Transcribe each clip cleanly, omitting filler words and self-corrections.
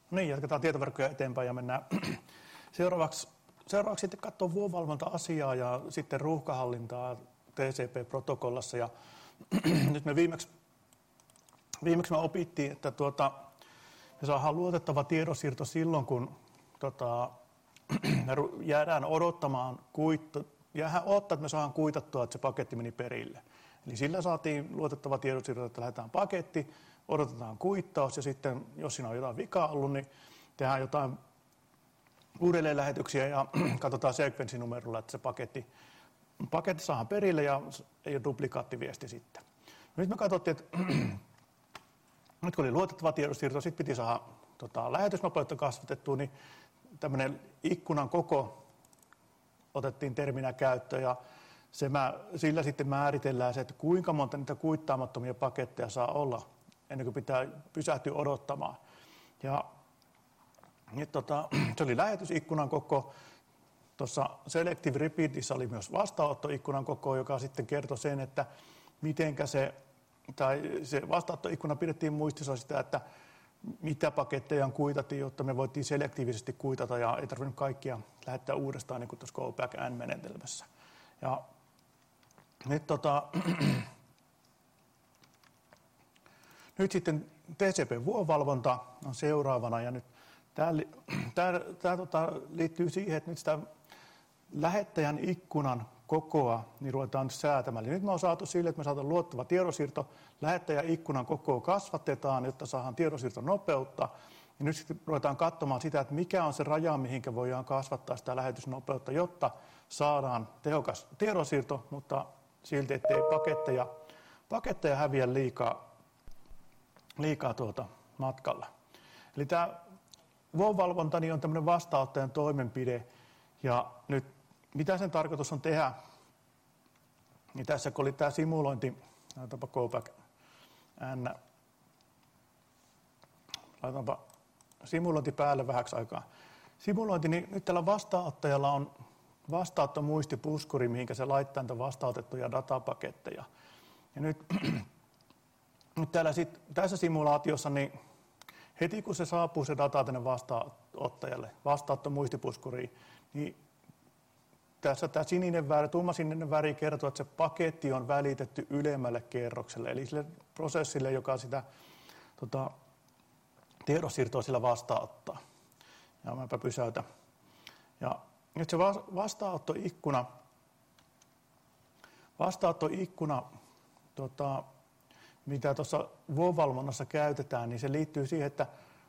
No niin, jatketaan tietoverkkoja eteenpäin ja mennään seuraavaksi sitten katsoa vuovalvonta-asiaa ja sitten ruuhkahallintaa TCP-protokollassa. Ja nyt me viimeksi me opittiin, että me saadaan luotettava tiedonsiirto silloin, kun me jäädään odottamaan odottaa, että me saadaan kuitattua, että se paketti meni perille. Eli sillä saatiin luotettava tiedonsiirto, että lähdetään paketti, odotetaan kuittaus ja sitten, jos siinä on jotain vikaa ollut, niin tehdään jotain uudelleenlähetyksiä ja katsotaan sekvenssinumerolla, että se paketti saadaan perille ja ei ole duplikaattiviesti sitten. Nyt me katsottiin, että nyt kun oli luotettava tiedonsiirto, sitten piti saada lähetysnopeutta kasvatettua, niin tämmöinen ikkunan koko otettiin terminä käyttöön ja sillä sitten määritellään se, että kuinka monta niitä kuittaamattomia paketteja saa olla ennen kuin pitää pysähtyä odottamaan. Ja se oli lähetysikkunan koko. Tuossa Selective Repeatissa oli myös vastaanottoikkunan koko, joka sitten kertoi sen, että mitenkä se vastaanottoikkuna pidettiin muistissa sitä, että mitä paketteja kuitattiin, jotta me voitiin selektiivisesti kuitata ja ei tarvinnut kaikkia lähettää uudestaan niin kuin tuossa Go Back N-menetelmässä. Ja nyt sitten TCP-vuovalvonta on seuraavana ja nyt tämä liittyy siihen, että nyt sitä lähettäjän ikkunan kokoa niin ruvetaan nyt säätämään. Eli nyt me on saatu sille, että me saadaan luotettava tiedonsiirto, lähettäjän ikkunan kokoa kasvatetaan, jotta saadaan tiedonsiirto nopeutta. Ja nyt sitten ruvetaan katsomaan sitä, että mikä on se raja, mihinkä voidaan kasvattaa sitä lähetysnopeutta, jotta saadaan tehokas tiedonsiirto, mutta silti, ettei paketteja häviä liikaa matkalla. Eli tämä vuovalvonta niin on tämmöinen vastaanottajan toimenpide, ja nyt mitä sen tarkoitus on tehdä, niin tässä kun oli tämä simulointi, laitapa Go Back N, laitapa simulointi päälle vähäksi aikaa. Simulointi, niin nyt tällä vastaanottajalla on vastaanottomuistipuskuri, mihinkä se laittaa niitä vastaanotettuja datapaketteja. Ja nyt tässä simulaatiossa, niin heti kun se saapuu se data tänne vastaanottajalle, vastaanottomuistipuskuriin, niin tässä tämä tummasininen väri kertoo, että se paketti on välitetty ylemmälle kerrokselle, eli sille prosessille, joka sitä tiedonsiirtoa sillä vastaanottaa. Ja mäpä pysäytän. Ja nyt se vastaanottoikkuna mitä tuossa vuovalvonnassa käytetään, niin se liittyy siihen, että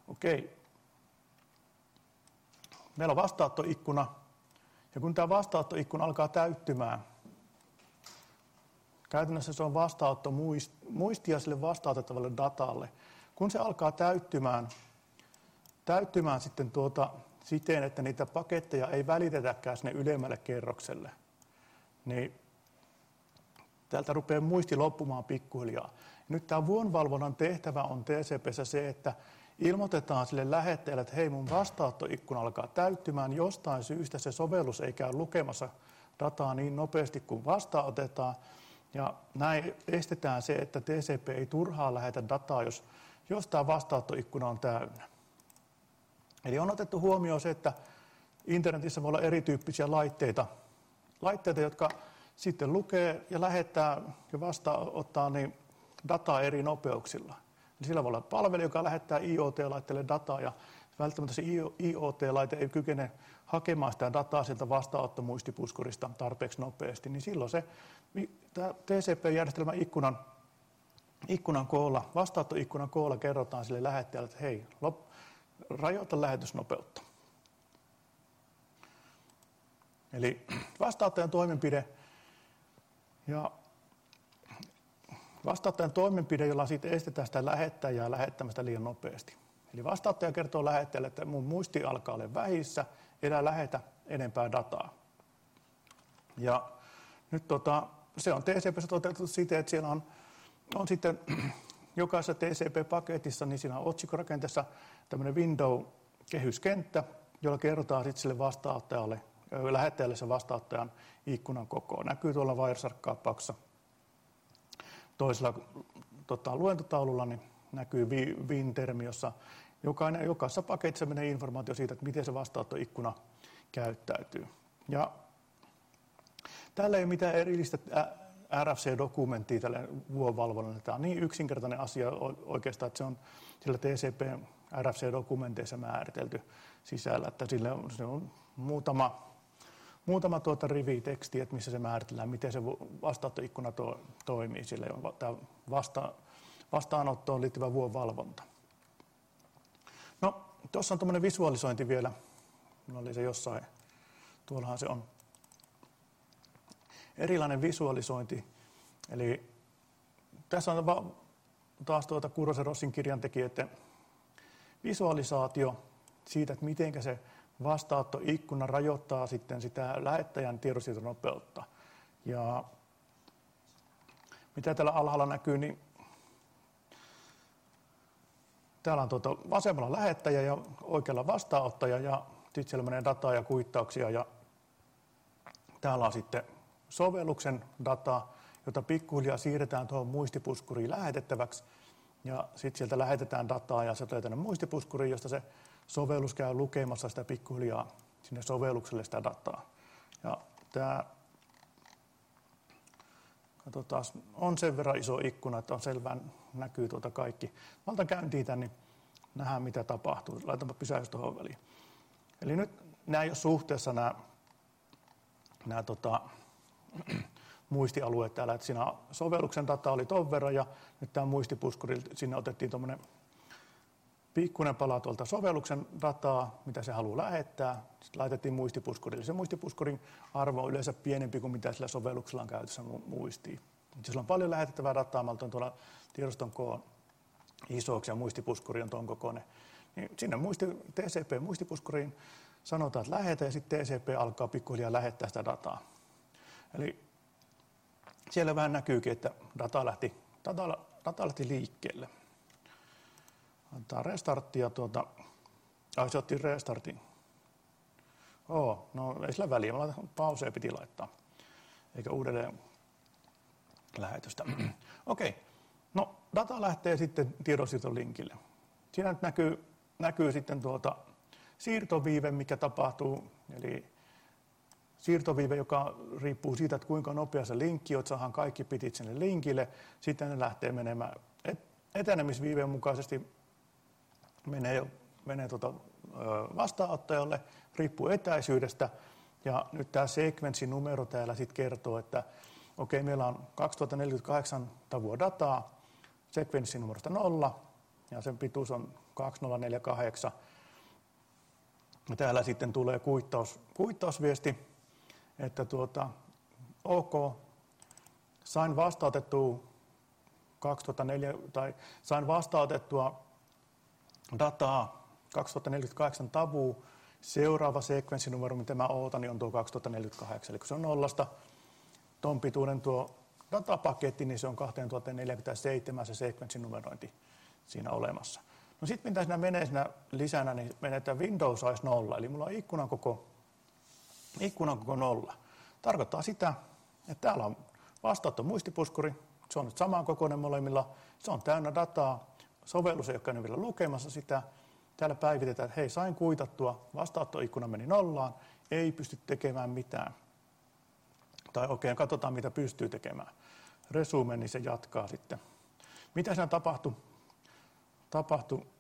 meillä on vastaanottoikkuna, ja kun tämä vastaanottoikkuna alkaa täyttymään, käytännössä se on vastaanottomuistia sille vastaanotettavalle datalle. Kun se alkaa täyttymään sitten siten, että niitä paketteja ei välitetäkään sinne ylemmälle kerrokselle, niin täältä rupeaa muisti loppumaan pikkuhiljaa. Nyt tämä vuovalvonnan tehtävä on TCP:ssä se, että ilmoitetaan sille lähettäjälle, että hei, mun vastaanottoikkuna alkaa täyttymään, jostain syystä se sovellus ei käy lukemassa dataa niin nopeasti kuin vastaanotetaan. Ja näin estetään se, että TCP ei turhaan lähetä dataa, jos tämä vastaanottoikkuna on täynnä. Eli on otettu huomioon se, että internetissä voi olla erityyppisiä laitteita, jotka sitten lukee ja lähettää ja vastaanottaa niin dataa eri nopeuksilla. Eli sillä voi olla palvelu, joka lähettää IoT-laitteelle dataa, ja välttämättä se IoT-laite ei kykene hakemaan sitä dataa sieltä vastaanottomuistipuskurista tarpeeksi nopeasti, niin silloin se TCP-järjestelmän ikkunan koolla, vastaanottoikkunan koolla kerrotaan sille lähettäjälle, että hei, rajoita lähetysnopeutta. Eli vastaanottajan toimenpide, jolla sitten estetään sitä lähettäjää lähettämästä liian nopeasti. Eli vastaanottaja kertoo lähettäjälle, että mun muisti alkaa olla vähissä, elää lähetä enempää dataa. Ja nyt se on TCP:ssä toteutettu siten, että siellä on sitten jokaisessa TCP-paketissa, niin siinä on otsikkorakenteessa tämmöinen window-kehyskenttä, jolla kerrotaan sitten sille lähettäjälle se vastaanottajan ikkunan koko. Näkyy tuolla Wireshark-kaappauksessa. Toisella luentotaululla niin näkyy win-termi, jossa Jokaisessa paketissa menee informaatio siitä, että miten se vastaanottoikkuna käyttäytyy. Ja täällä ei ole mitään erillistä RFC-dokumenttia tälle vuovalvonnalle. Tämä on niin yksinkertainen asia oikeastaan, että se on sillä TCP RFC-dokumenteissa määritelty sisällä, että sillä on muutama rivi tekstiä, että missä se määritellään, miten se vastaanottoikkuna toimii. Sillä on tämä vastaanottoon liittyvä vuovalvonta. No, tuossa on tuommoinen visualisointi vielä. Minulla oli se jossain. Tuollahan se on. Erilainen visualisointi. Eli tässä on taas Kurosen Rossin kirjantekijöiden visualisaatio siitä, että miten se vastaanottoikkuna rajoittaa sitten sitä lähettäjän tiedonsiirtonopeutta. Ja mitä täällä alhaalla näkyy, niin täällä on vasemmalla lähettäjä ja oikealla vastaanottaja ja sitten siellä menee dataa ja kuittauksia ja täällä on sitten sovelluksen data, jota pikkuhiljaa siirretään tuohon muistipuskuriin lähetettäväksi ja sitten sieltä lähetetään dataa ja se tulee tänne muistipuskuriin, josta se sovellus käy lukemassa sitä pikkuhiljaa sinne sovellukselle sitä dataa. Ja tämä katsotaan, on sen verran iso ikkuna, että on selvään näkyy kaikki. Mä otan käyntiin tämän, niin nähdään mitä tapahtuu. Laitaanpa pysäys tuohon väliin. Eli nyt nämä ei ole suhteessa nämä muistialueet täällä, että siinä sovelluksen data oli ton verran ja nyt tämä muistipuskuri, sinne otettiin tuommoinen pikkuinen pala tuolta sovelluksen dataa, mitä se haluaa lähettää, sitten laitettiin muistipuskurille. Se muistipuskurin arvo on yleensä pienempi kuin mitä sillä sovelluksella on käytössä muistiin. Jos on paljon lähetettävää dataa, mä otan tuolla tiedoston koon isoksi ja muistipuskuri on tuon kokoinen, niin sinne TCP-muistipuskuriin sanotaan, että lähetä ja sitten TCP alkaa pikkuhiljaa lähettää sitä dataa. Eli siellä vähän näkyykin, että data lähti liikkeelle. Antaa restarttia se otti restartin. No ei sillä väliä, pauseen piti laittaa, eikä uudelleen lähetystä. Okei, no data lähtee sitten tiedonsiirtolinkille. Siinä nyt näkyy sitten siirtoviive, mikä tapahtuu, eli siirtoviive, joka riippuu siitä, että kuinka nopea se linkki on, että saadaan kaikki bitit sinne linkille, sitten ne lähtee menemään etenemisviiveen mukaisesti menee vastaanottajalle, riippuu etäisyydestä. Ja nyt tämä sekvenssinumero täällä sitten kertoo, että okei, meillä on 2048 tavua dataa, sekvenssinumerosta 0, ja sen pituus on 2048. Ja täällä sitten tulee kuittausviesti, että sain vastaanotettua dataa 2048 tavua. Seuraava sekvenssinumero, mitä mä ootan, niin on tuo 2048. Eli kun se on 0, ton pituuden tuo datapaketti, niin se on 2047 se sekvenssinumerointi siinä olemassa. No sitten mitä siinä menee siinä lisänä, niin menee tämä Windows size 0, eli mulla on ikkunan koko 0. Tarkoittaa sitä, että täällä on vastaanotto muistipuskuri, se on nyt saman kokoinen molemmilla, se on täynnä dataa, sovellus ei ole käynyt vielä lukemassa sitä, täällä päivitetään, että hei, sain kuitattua, vastaanottoikkuna meni 0, ei pysty tekemään mitään. Tai okei, katsotaan mitä pystyy tekemään. Resume, niin se jatkaa sitten. Mitä siinä tapahtui,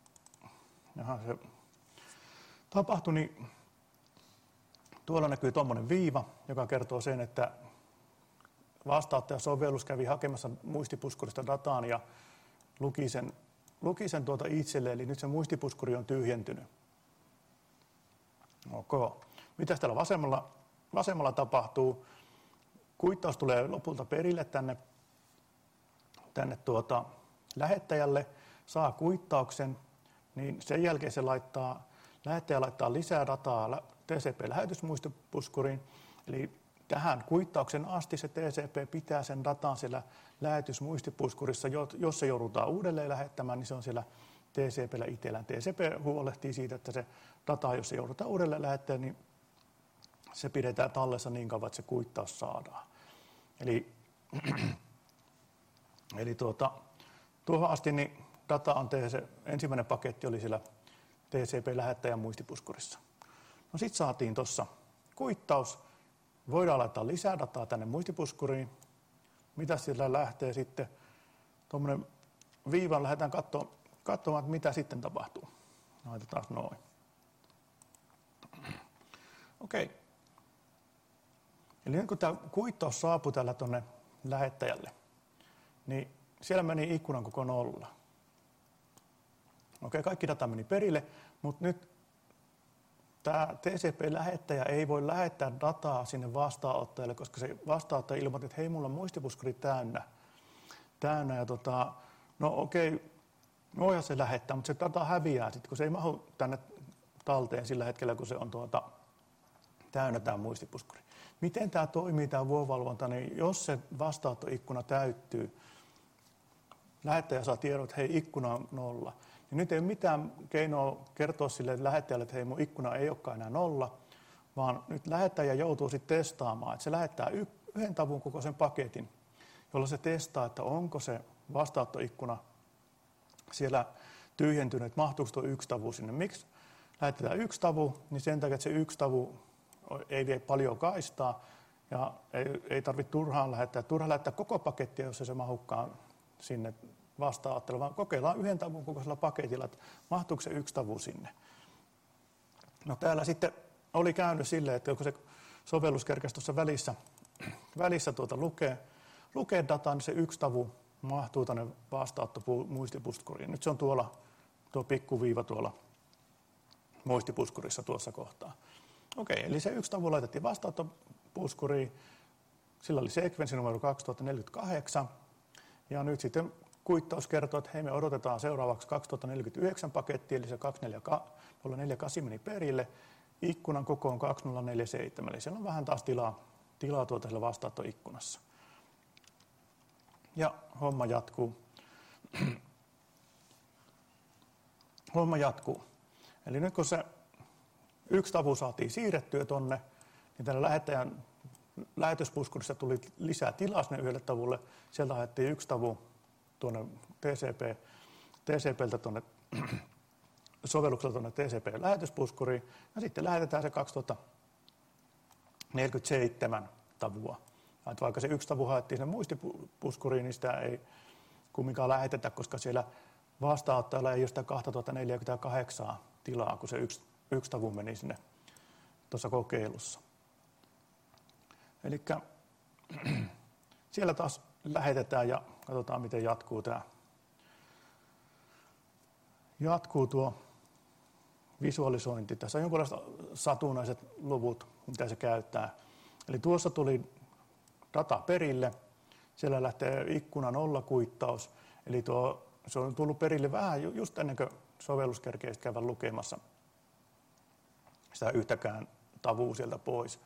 niin tuolla näkyy tuommoinen viiva, joka kertoo sen, että vastaanottajasovellus kävi hakemassa muistipuskurista dataan ja luki sen itselle, eli nyt se muistipuskuri on tyhjentynyt. Mitäs täällä vasemmalla tapahtuu? Kuittaus tulee lopulta perille tänne lähettäjälle, saa kuittauksen, niin sen jälkeen lähettäjä laittaa lisää dataa TCP-lähetysmuistipuskuriin, eli tähän kuittauksen asti se TCP pitää sen datan siellä lähetysmuistipuskurissa, jos se joudutaan uudelleen lähettämään, niin se on siellä TCP:llä itsellään. TCP huolehtii siitä, että se data, jos se joudutaan uudelleen lähettämään, niin se pidetään tallessa niin kauan, että se kuittaus saadaan. Eli tuohon asti niin data on ensimmäinen paketti oli siellä TCP-lähettäjän muistipuskurissa. No sitten saatiin tuossa kuittaus. Voidaan laittaa lisää dataa tänne muistipuskuriin. Mitä sillä lähtee sitten? Tuommoinen viivan lähdetään katsomaan, mitä sitten tapahtuu. Laitetaan noin. Okei. Eli nyt kun tämä kuittaus saapui tällä tuonne lähettäjälle, niin siellä meni ikkunan koko 0. Okei, kaikki data meni perille, mutta nyt tämä TCP-lähettäjä ei voi lähettää dataa sinne vastaanottajalle, koska se vastaanottaja ilmoitti, että hei, mulla on muistipuskuri täynnä ja no okei, voihan se lähettää, mutta se data häviää sitten, kun se ei mahdu tänne talteen sillä hetkellä, kun se on täynnä tämä muistipuskuri. Miten tämä toimii, tämä vuorovalvonta, niin jos se vastaanottoikkuna täyttyy, lähettäjä saa tiedon, että hei, ikkuna on 0, niin nyt ei ole mitään keinoa kertoa sille lähettäjälle, että hei, mun ikkuna ei olekaan enää 0, vaan nyt lähettäjä joutuu sitten testaamaan, että se lähettää yhden tavun kokoisen paketin, jolla se testaa, että onko se vastaanottoikkuna siellä tyhjentynyt, että mahtuuko tuo yksi tavu sinne. Miksi lähetetään yksi tavu, niin sen takia, että se yksi tavu ei vie paljon kaistaa ja ei tarvitse turhaan lähettää koko pakettia, jos se mahukkaan sinne vastaanottelu, vaan kokeillaan yhden tavun kokoisella paketilla, että mahtuuko se yksi tavu sinne. No täällä sitten oli käynyt silleen, että kun se sovellus kerkesi tuossa välissä lukee dataa, niin se yksi tavu mahtuu tänne vastaanottomuistipuskuriin. Nyt se on tuo pikkuviiva tuolla muistipuskurissa tuossa kohtaa. Okei, eli se yksi tavu laitettiin vastaanottopuskuriin. Sillä oli sekvenssinumero 2048. Ja nyt sitten kuittaus kertoo, että hei, me odotetaan seuraavaksi 2049 pakettia, eli se 2048 meni perille. Ikkunan koko on 2047, eli siellä on vähän taas tilaa siellä vastaanottoikkunassa. Ja homma jatkuu. Eli nyt kun se yksi tavu saatiin siirrettyä tonne, niin tällä lähettäjän lähetyspuskurissa tuli lisää tilaa sinne yhdelle tavulle. Sieltä lähdettiin yksi tavu tuonne TCPltä tuonne sovelluksella tuonne TCP-lähetyspuskuriin. Ja sitten lähetetään se 2047 tavua. Että vaikka se yksi tavu haettiin sinne muistipuskuriin, niin sitä ei kumminkaan lähetetä, koska siellä vastaanottajalla ei ole sitä 2048 tilaa, kun se yksi tavu meni sinne tuossa kokeilussa. Eli siellä taas lähetetään ja katsotaan, miten jatkuu tuo visualisointi. Tässä on jonkinlaiset satunnaiset luvut, mitä se käyttää. Eli tuossa tuli data perille, siellä lähtee ikkuna 0 kuittaus, eli se on tullut perille vähän just ennen kuin sovellus kerkee käydä lukemassa sitä yhtäkään tavua sieltä pois.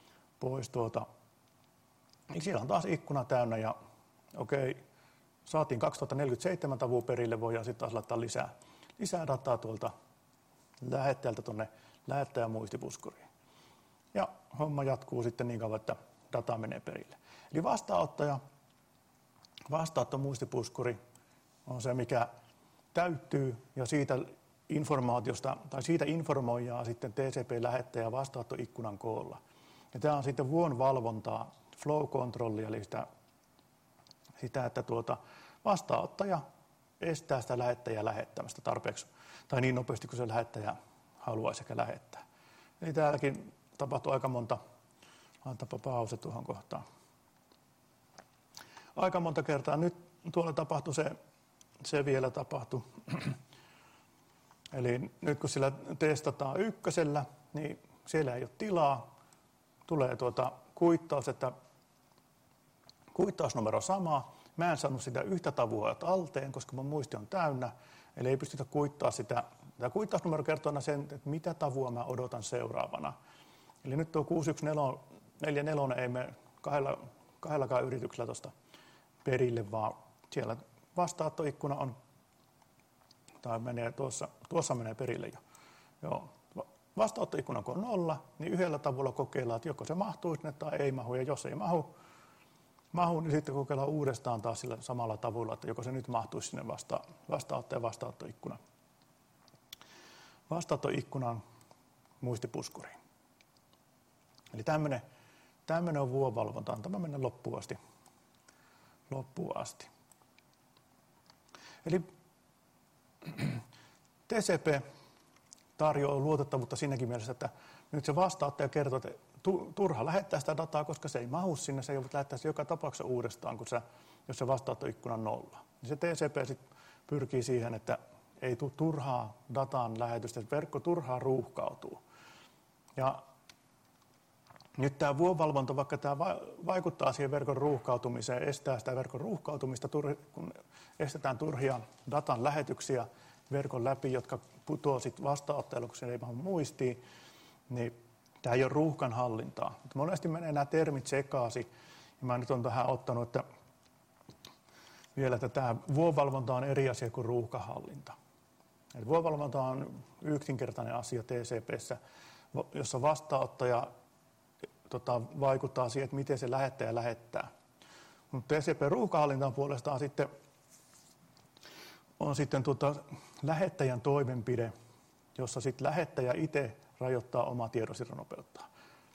Niin siellä on taas ikkuna täynnä ja okei, saatiin 2047 tavua perille, voidaan sitten taas laittaa lisää dataa tuolta lähettäjältä tuonne lähettäjän muistipuskuriin. Ja homma jatkuu sitten niin kauan, että data menee perille. Eli vastaanottomuistipuskuri on se, mikä täyttyy ja siitä informaatiosta tai siitä informoijaa sitten TCP-lähettäjä vastaanottoikkunan koolla. Ja tämä on sitten vuon valvontaa, flow controllia, eli sitä että vastaanottaja estää sitä lähettäjää lähettämästä tarpeeksi tai niin nopeasti kuin se lähettäjä haluaisi sekä lähettää. Eli täälläkin tapahtuu aika monta, antapa pause tuohon kohtaan. Aika monta kertaa nyt tuolla tapahtui se vielä tapahtui. Eli nyt kun sillä testataan ykkösellä, niin siellä ei ole tilaa. Tulee kuittaus, että kuittausnumero sama. Mä en saanut sitä yhtä tavua talteen, koska mun muisti on täynnä. Eli ei pystytä kuittaa sitä. Tämä kuittausnumero kertoo aina sen, että mitä tavua mä odotan seuraavana. Eli nyt tuo 6144 ei mene kahdellakaan yrityksellä tuosta perille, vaan siellä vastaanottoikkuna on, tai menee tuossa menee perille jo. Joo. Vastaanottoikkuna kun on 0, niin yhdellä tavulla kokeillaan, että joko se mahtuu sinne tai ei mahu. Ja jos ei mahu, niin sitten kokeillaan uudestaan taas sillä samalla tavulla, että joko se nyt mahtuisi sinne vastaanottoikkunaan. vastaanottoikkunan muistipuskuriin. Eli tämmöinen on vuorovalvonta. Antaa mennä loppuun asti. Eli TCP tarjoaa luotettavuutta siinäkin mielessä, että nyt se vastaanottaja kertoo, että turha lähettää sitä dataa, koska se ei mahu sinne, se joudut lähettää se joka tapauksessa uudestaan, jos se vastaanottoikkuna on nolla. Niin se TCP sit pyrkii siihen, että ei tule turhaa datan lähetystä, että verkko turhaan ruuhkautuu. Ja nyt tämä vuorovalvonta, vaikka tämä vaikuttaa siihen verkon ruuhkautumiseen, estää sitä verkon ruuhkautumista, kun estetään turhia datan lähetyksiä verkon läpi, jotka putoaa sitten vastaanottajalle, kun se ei mahu muistiin, niin tämä ei ole ruuhkan hallintaa. Mutta monesti menee nämä termit sekaisin, ja mä nyt olen tähän ottanut, että vielä, että tämä vuorovalvonta on eri asia kuin ruuhkahallinta. Eli vuorovalvonta on yksinkertainen asia TCP:ssä, jossa vastaanottaja vaikuttaa siihen, että miten se lähettäjä lähettää. Mutta TCP-ruuhkahallinta puolestaan on sitten lähettäjän toimenpide, jossa sitten lähettäjä itse rajoittaa omaa tiedonsiirtonopeuttaan.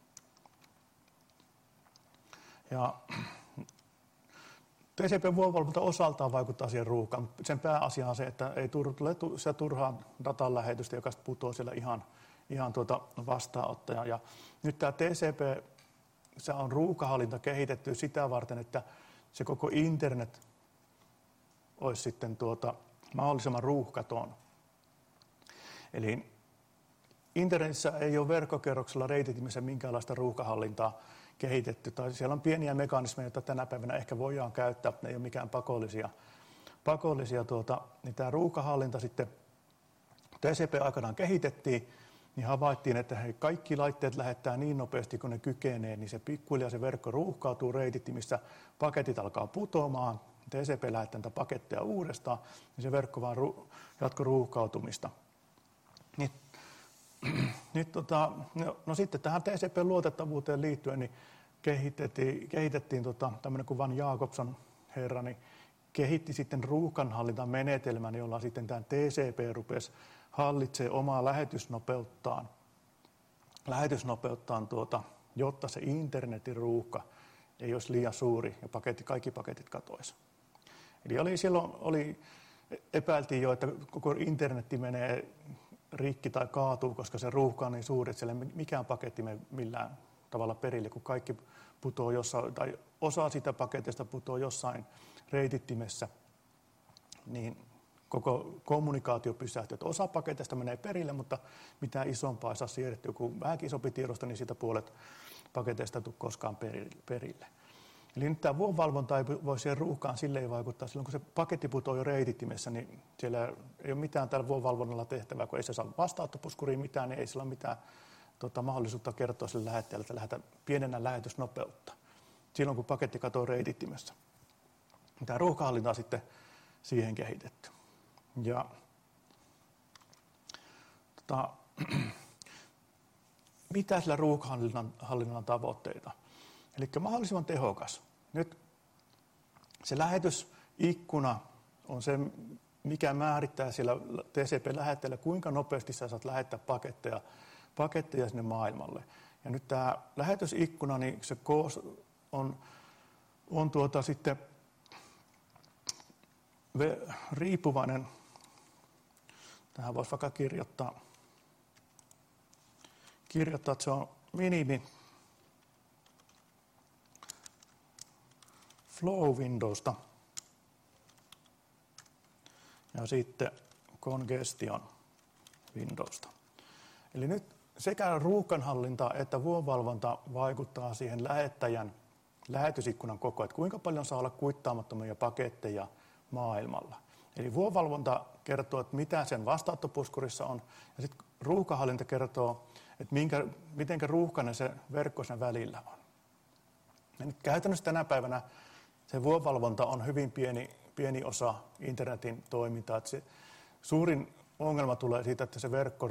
Ja TCP-vuorovalvonta osaltaan vaikuttaa siihen ruuhkaan. Sen pääasia on se, että ei tule se turhaa datan lähetystä, joka putoaa siellä ihan vastaanottaja. Ja nyt tämä TCP, se on ruuhkahallinta kehitetty sitä varten, että se koko internet olisi sitten mahdollisimman ruuhkaton. Eli internetissä ei ole verkkokerroksella reititimissä minkäänlaista ruuhkahallintaa kehitetty. Tai siellä on pieniä mekanismeja, joita tänä päivänä ehkä voidaan käyttää, ne ei ole mikään pakollisia. Niin tämä ruuhkahallinta sitten TCP aikanaan kehitettiin, niin havaittiin, että kaikki laitteet lähettää niin nopeasti, kun ne kykenee, niin se pikkuhiljaa se verkko ruuhkautuu reititimissä, paketit alkaa putoamaan, TCP lähettää näitä paketteja uudestaan, niin se verkko vaan jatkoi ruuhkautumista. Sitten tähän TCP-luotettavuuteen liittyen niin kehitettiin tämmöinen kuin Van Jacobson herra, niin kehitti sitten ruuhkanhallintamenetelmän, jolla sitten tämä TCP rupesi hallitsemaan omaa lähetysnopeuttaan, jotta se internetin ruuhka ei olisi liian suuri ja kaikki paketit katoisi. Eli silloin epäiltiin jo, että koko internetti menee rikki tai kaatuu, koska se ruuhka on niin suuri, että siellä ei mikään paketti mene millään tavalla perille, kun kaikki putoaa jossain, tai osa sitä paketista putoaa jossain reitittimessä, niin koko kommunikaatio pysähtyy. Että osa paketista menee perille, mutta mitään isompaa ei saa siirrettyä. Kun vähänkin isompi tiedosto, niin siitä puolet paketeista ei tule koskaan perille. Eli nyt tämä vuorovalvonta ei voi siihen ruuhkaan silleen vaikuttaa. Silloin kun se paketti putoaa jo reitittimessä, niin siellä ei ole mitään tällä vuorovalvonnalla tehtävää, kun ei se saa vastaanottopuskuriin mitään, niin ei sillä ole mitään mahdollisuutta kertoa sille lähettäjälle, että lähetä pienennä lähetysnopeutta silloin, kun paketti katoaa reitittimessä. Tämä ruuhkahallinta on sitten siihen kehitetty. Ja mitä sillä ruuhkahallinnan tavoitteita? Eli mahdollisimman tehokas. Nyt se lähetysikkuna on se, mikä määrittää siellä TCP-lähettäjällä, kuinka nopeasti sä saat lähettää paketteja sinne maailmalle. Ja nyt tämä lähetysikkuna, niin se on sitten riippuvainen, tähän voisi vaikka kirjoittaa, että se on minimi flow windowsta ja sitten congestion windowsta. Eli nyt sekä ruuhkanhallinta että vuorovalvonta vaikuttaa siihen lähettäjän lähetysikkunan kokoon, että kuinka paljon saa olla kuittaamattomia paketteja maailmalla. Eli vuorovalvonta kertoo, että mitä sen vastaanottopuskurissa on, ja sitten ruuhkahallinta kertoo, että miten ruuhkainen se verkko sen välillä on. Ja nyt käytännössä tänä päivänä se vuorovalvonta on hyvin pieni osa internetin toimintaa. Että se suurin ongelma tulee siitä, että se verkko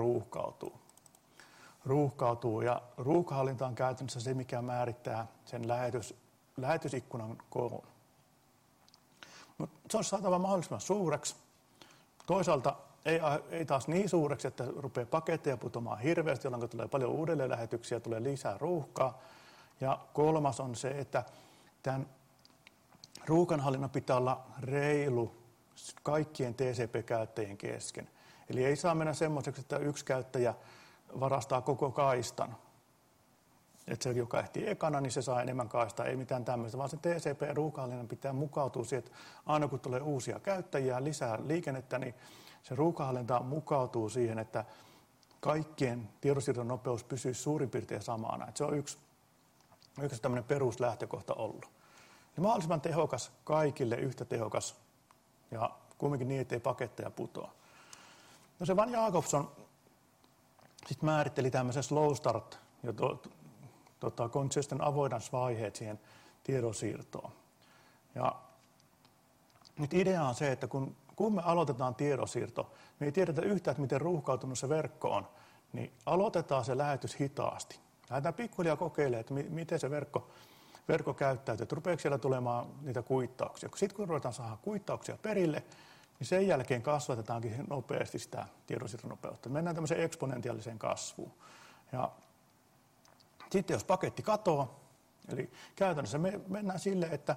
ruuhkautuu ja ruuhkahallinta on käytännössä se, mikä määrittää sen lähetysikkunan koon. Mutta se on saatava mahdollisimman suureksi. Toisaalta ei taas niin suureksi, että rupeaa paketteja putoamaan hirveästi, jolloin tulee paljon uudelleenlähetyksiä, tulee lisää ruuhkaa. Ja kolmas on se, että tämän ruuhkanhallinnan pitää olla reilu kaikkien TCP-käyttäjien kesken. Eli ei saa mennä semmoiseksi, että yksi käyttäjä varastaa koko kaistan. Että se, joka ehtii ekana, niin se saa enemmän kaistaa, ei mitään tämmöistä, vaan se TCP-ruuhkanhallinnan pitää mukautua siihen, että aina kun tulee uusia käyttäjiä, lisää liikennettä, niin se ruuhkanhallinta mukautuu siihen, että kaikkien tiedonsiirron nopeus pysyy suurin piirtein samana. Että se on yksi tämmöinen peruslähtökohta ollut. Ja mahdollisimman tehokas, kaikille yhtä tehokas ja kumminkin niin, ettei paketteja putoa. No se Van Jacobson sitten määritteli tämmöisen slow start ja congestion avoidance-vaiheet siihen tiedonsiirtoon. Ja nyt idea on se, että kun me aloitetaan tiedonsiirto, me ei tiedetä yhtään, että miten ruuhkautunut se verkko on, niin aloitetaan se lähetys hitaasti. Lähdetään pikkuhiljaa kokeilemaan, että miten se verkko käyttäytyy, että rupeeko siellä tulemaan niitä kuittauksia. Sitten kun ruvetaan saada kuittauksia perille, niin sen jälkeen kasvatetaankin nopeasti sitä tiedonsiirron nopeutta. Mennään tämmöiseen eksponentiaaliseen kasvuun. Ja sitten jos paketti katoaa, eli käytännössä me mennään sille, että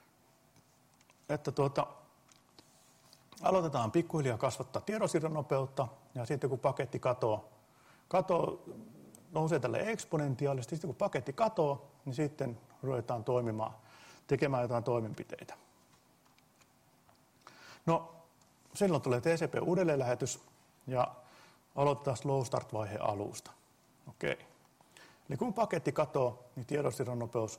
aloitetaan pikkuhiljaa kasvattaa tiedonsiirron nopeutta, ja sitten kun paketti nousee tälle eksponentiaalisesti, sitten kun paketti katoaa, niin sitten ruvetaan tekemään jotain toimenpiteitä. No, silloin tulee TCP-uudelleenlähetys, ja aloitetaan slow start-vaiheen alusta. Okei. Eli kun paketti katoaa, niin tiedonsiirron nopeus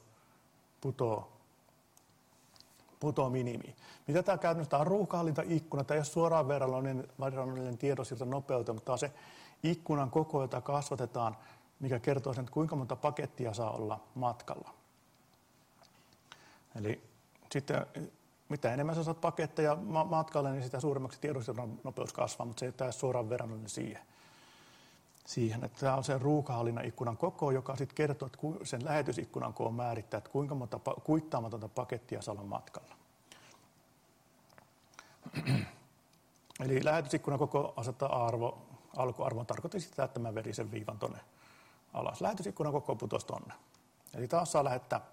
putoo minimiin. Mitä tämä käytännössä? Tämä on ruuhkanhallintaikkuna. Tämä ei ole suoraan verrannollinen tiedonsiirto nopeuteen, mutta tämä on se ikkunan koko, jota kasvatetaan, mikä kertoo sen, että kuinka monta pakettia saa olla matkalla. Eli sitten mitä enemmän sä saat paketteja matkalle, niin sitä suuremmaksi tiedonsiirron nopeus kasvaa, mutta se ei ole suoraan verrannollinen siihen. Että tämä on sen ruuhkanhallinnan ikkunan koko, joka sitten kertoo, että sen lähetysikkunan koon määrittää, että kuinka monta kuittaamatonta pakettia saa olla matkalla. Eli lähetysikkunan koko asettaa alkuarvon tarkoitti sitä, että mä vedin sen viivan tonne alas. Lähetysikkunan koko putosi tonne. Eli taas saa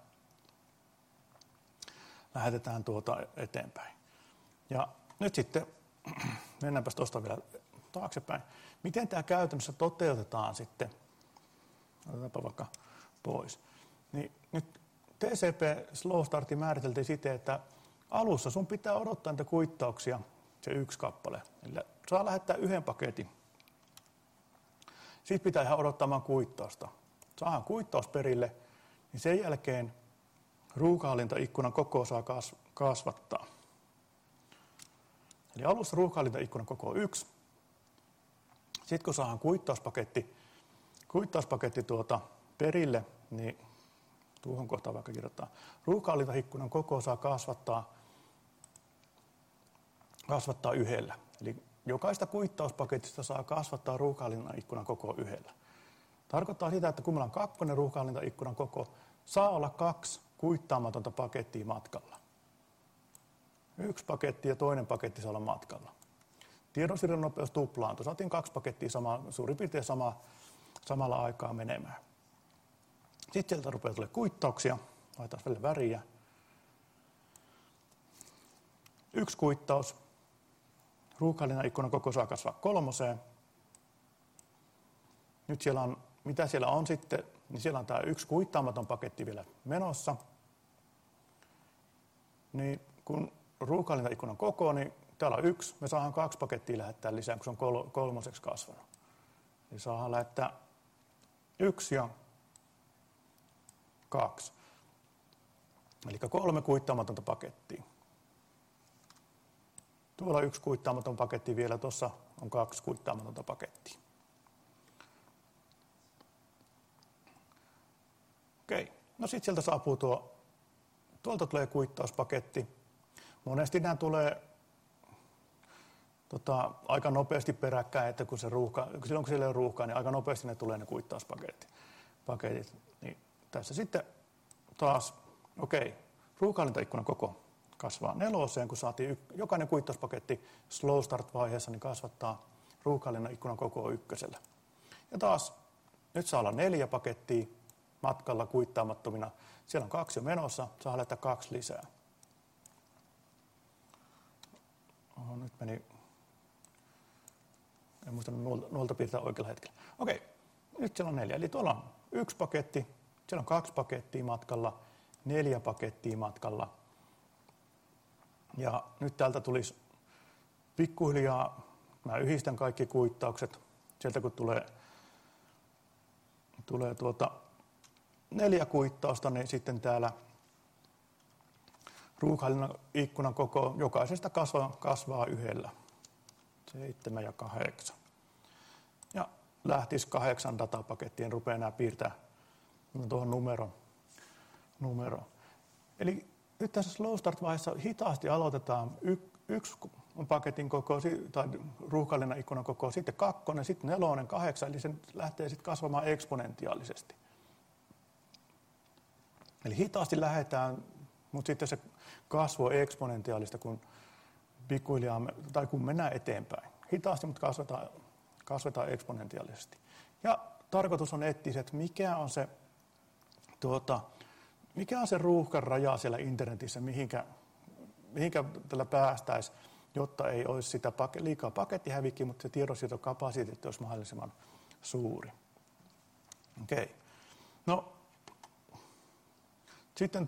lähetetään eteenpäin. Ja nyt sitten, mennäänpäs tuosta vielä taaksepäin. Miten tämä käytännössä toteutetaan sitten? Otetaanpa vaikka pois. Niin nyt TCP Slow Startin määriteltiin siten, että alussa sun pitää odottaa niitä kuittauksia, se yksi kappale. Eli saa lähettää yhden paketin. Sitten pitää ihan odottamaan kuittausta. Saadaan kuittaus perille, niin sen jälkeen ruuhkanhallintaikkunan koko saa kasvattaa. Eli alussa ruuhkanhallintaikkunan koko on 1. Sitten kun saadaan kuittauspaketti perille, niin tuohon kohtaan vaikka kirjoittaa. Ruuhkanhallintaikkunan koko saa kasvattaa 1. Eli jokaista kuittauspaketista saa kasvattaa ruuhkanhallintaikkunan koko 1. Tarkoittaa sitä, että kun meillä on 2 ruuhkanhallintaikkunan koko, saa olla 2 kuittaamatonta pakettia matkalla. 1 paketti ja toinen paketti saa olla matkalla. Tiedonsiirron nopeus tuplaantui. Saatiin 2 pakettia suurin piirtein samalla aikaa menemään. Sitten sieltä rupeaa tulemaan kuittauksia. Laitetaan vielä väriä. 1 kuittaus. Ruuhkanhallintaikkunan koko saa kasvaa 3. Nyt mitä siellä on sitten, niin siellä on tämä 1 kuittaamaton paketti vielä menossa. Niin kun ruuhkanhallintaikkunan koko, niin täällä on 1, me saadaan 2 pakettia lähettää lisää, kun se on 3 kasvanut. Eli saadaan lähettää 1 ja 2. Eli 3 kuittaamatonta pakettia. Tuolla on 1 kuittaamaton paketti vielä, tuossa on 2 kuittaamatonta pakettia. Okei, no sitten sieltä saapuu tuolta tulee kuittauspaketti. Monesti nämä tulee aika nopeasti peräkkäin, että silloin kun siellä on ruuhkaa, niin aika nopeasti ne tulee ne kuittauspaketit. Niin tässä sitten taas, ruuhkanhallintaikkunan koko kasvaa 4, kun saatiin jokainen kuittauspaketti slow start-vaiheessa, niin kasvattaa ruuhkalinnan ikkunan koko ykkösellä. Ja taas nyt saa olla 4 pakettia matkalla kuittaamattomina. Siellä on 2 jo menossa, saa laittaa 2 lisää. Oho, nyt meni, en muistanut nuolta piirtää oikealla hetkellä. Okei, nyt siellä on 4. Eli tuolla on 1 paketti, siellä on 2 pakettia matkalla, 4 pakettia matkalla. Ja nyt täältä tulisi pikkuhiljaa, mä yhdistän kaikki kuittaukset. Sieltä kun tulee 4 kuittausta, niin sitten täällä ruuhkalinnan ikkunan koko jokaisesta kasvaa 1. 7 ja 8. Ja lähtisi 8 datapakettia, en rupea enää piirtämään tuohon numeroon. Eli nyt tässä slow start-vaiheessa hitaasti aloitetaan 1 paketin koko, tai ruuhkalinnan ikkunan koko, sitten 2, sitten 4, 8, eli se lähtee sitten kasvamaan eksponentiaalisesti. Eli hitaasti lähdetään, mutta sitten se kasvu on eksponentiaalista, kun pikkuhiljaa, tai kun mennään eteenpäin. Hitaasti, mutta kasvetaan eksponentiaalisesti. Ja tarkoitus on etsiä, että mikä on se ruuhkan raja siellä internetissä, mihinkä tällä päästäisiin, jotta ei olisi sitä liikaa pakettihävikkiä, mutta se tiedonsiirtokapasiteetti olisi mahdollisimman suuri. Okei. No, sitten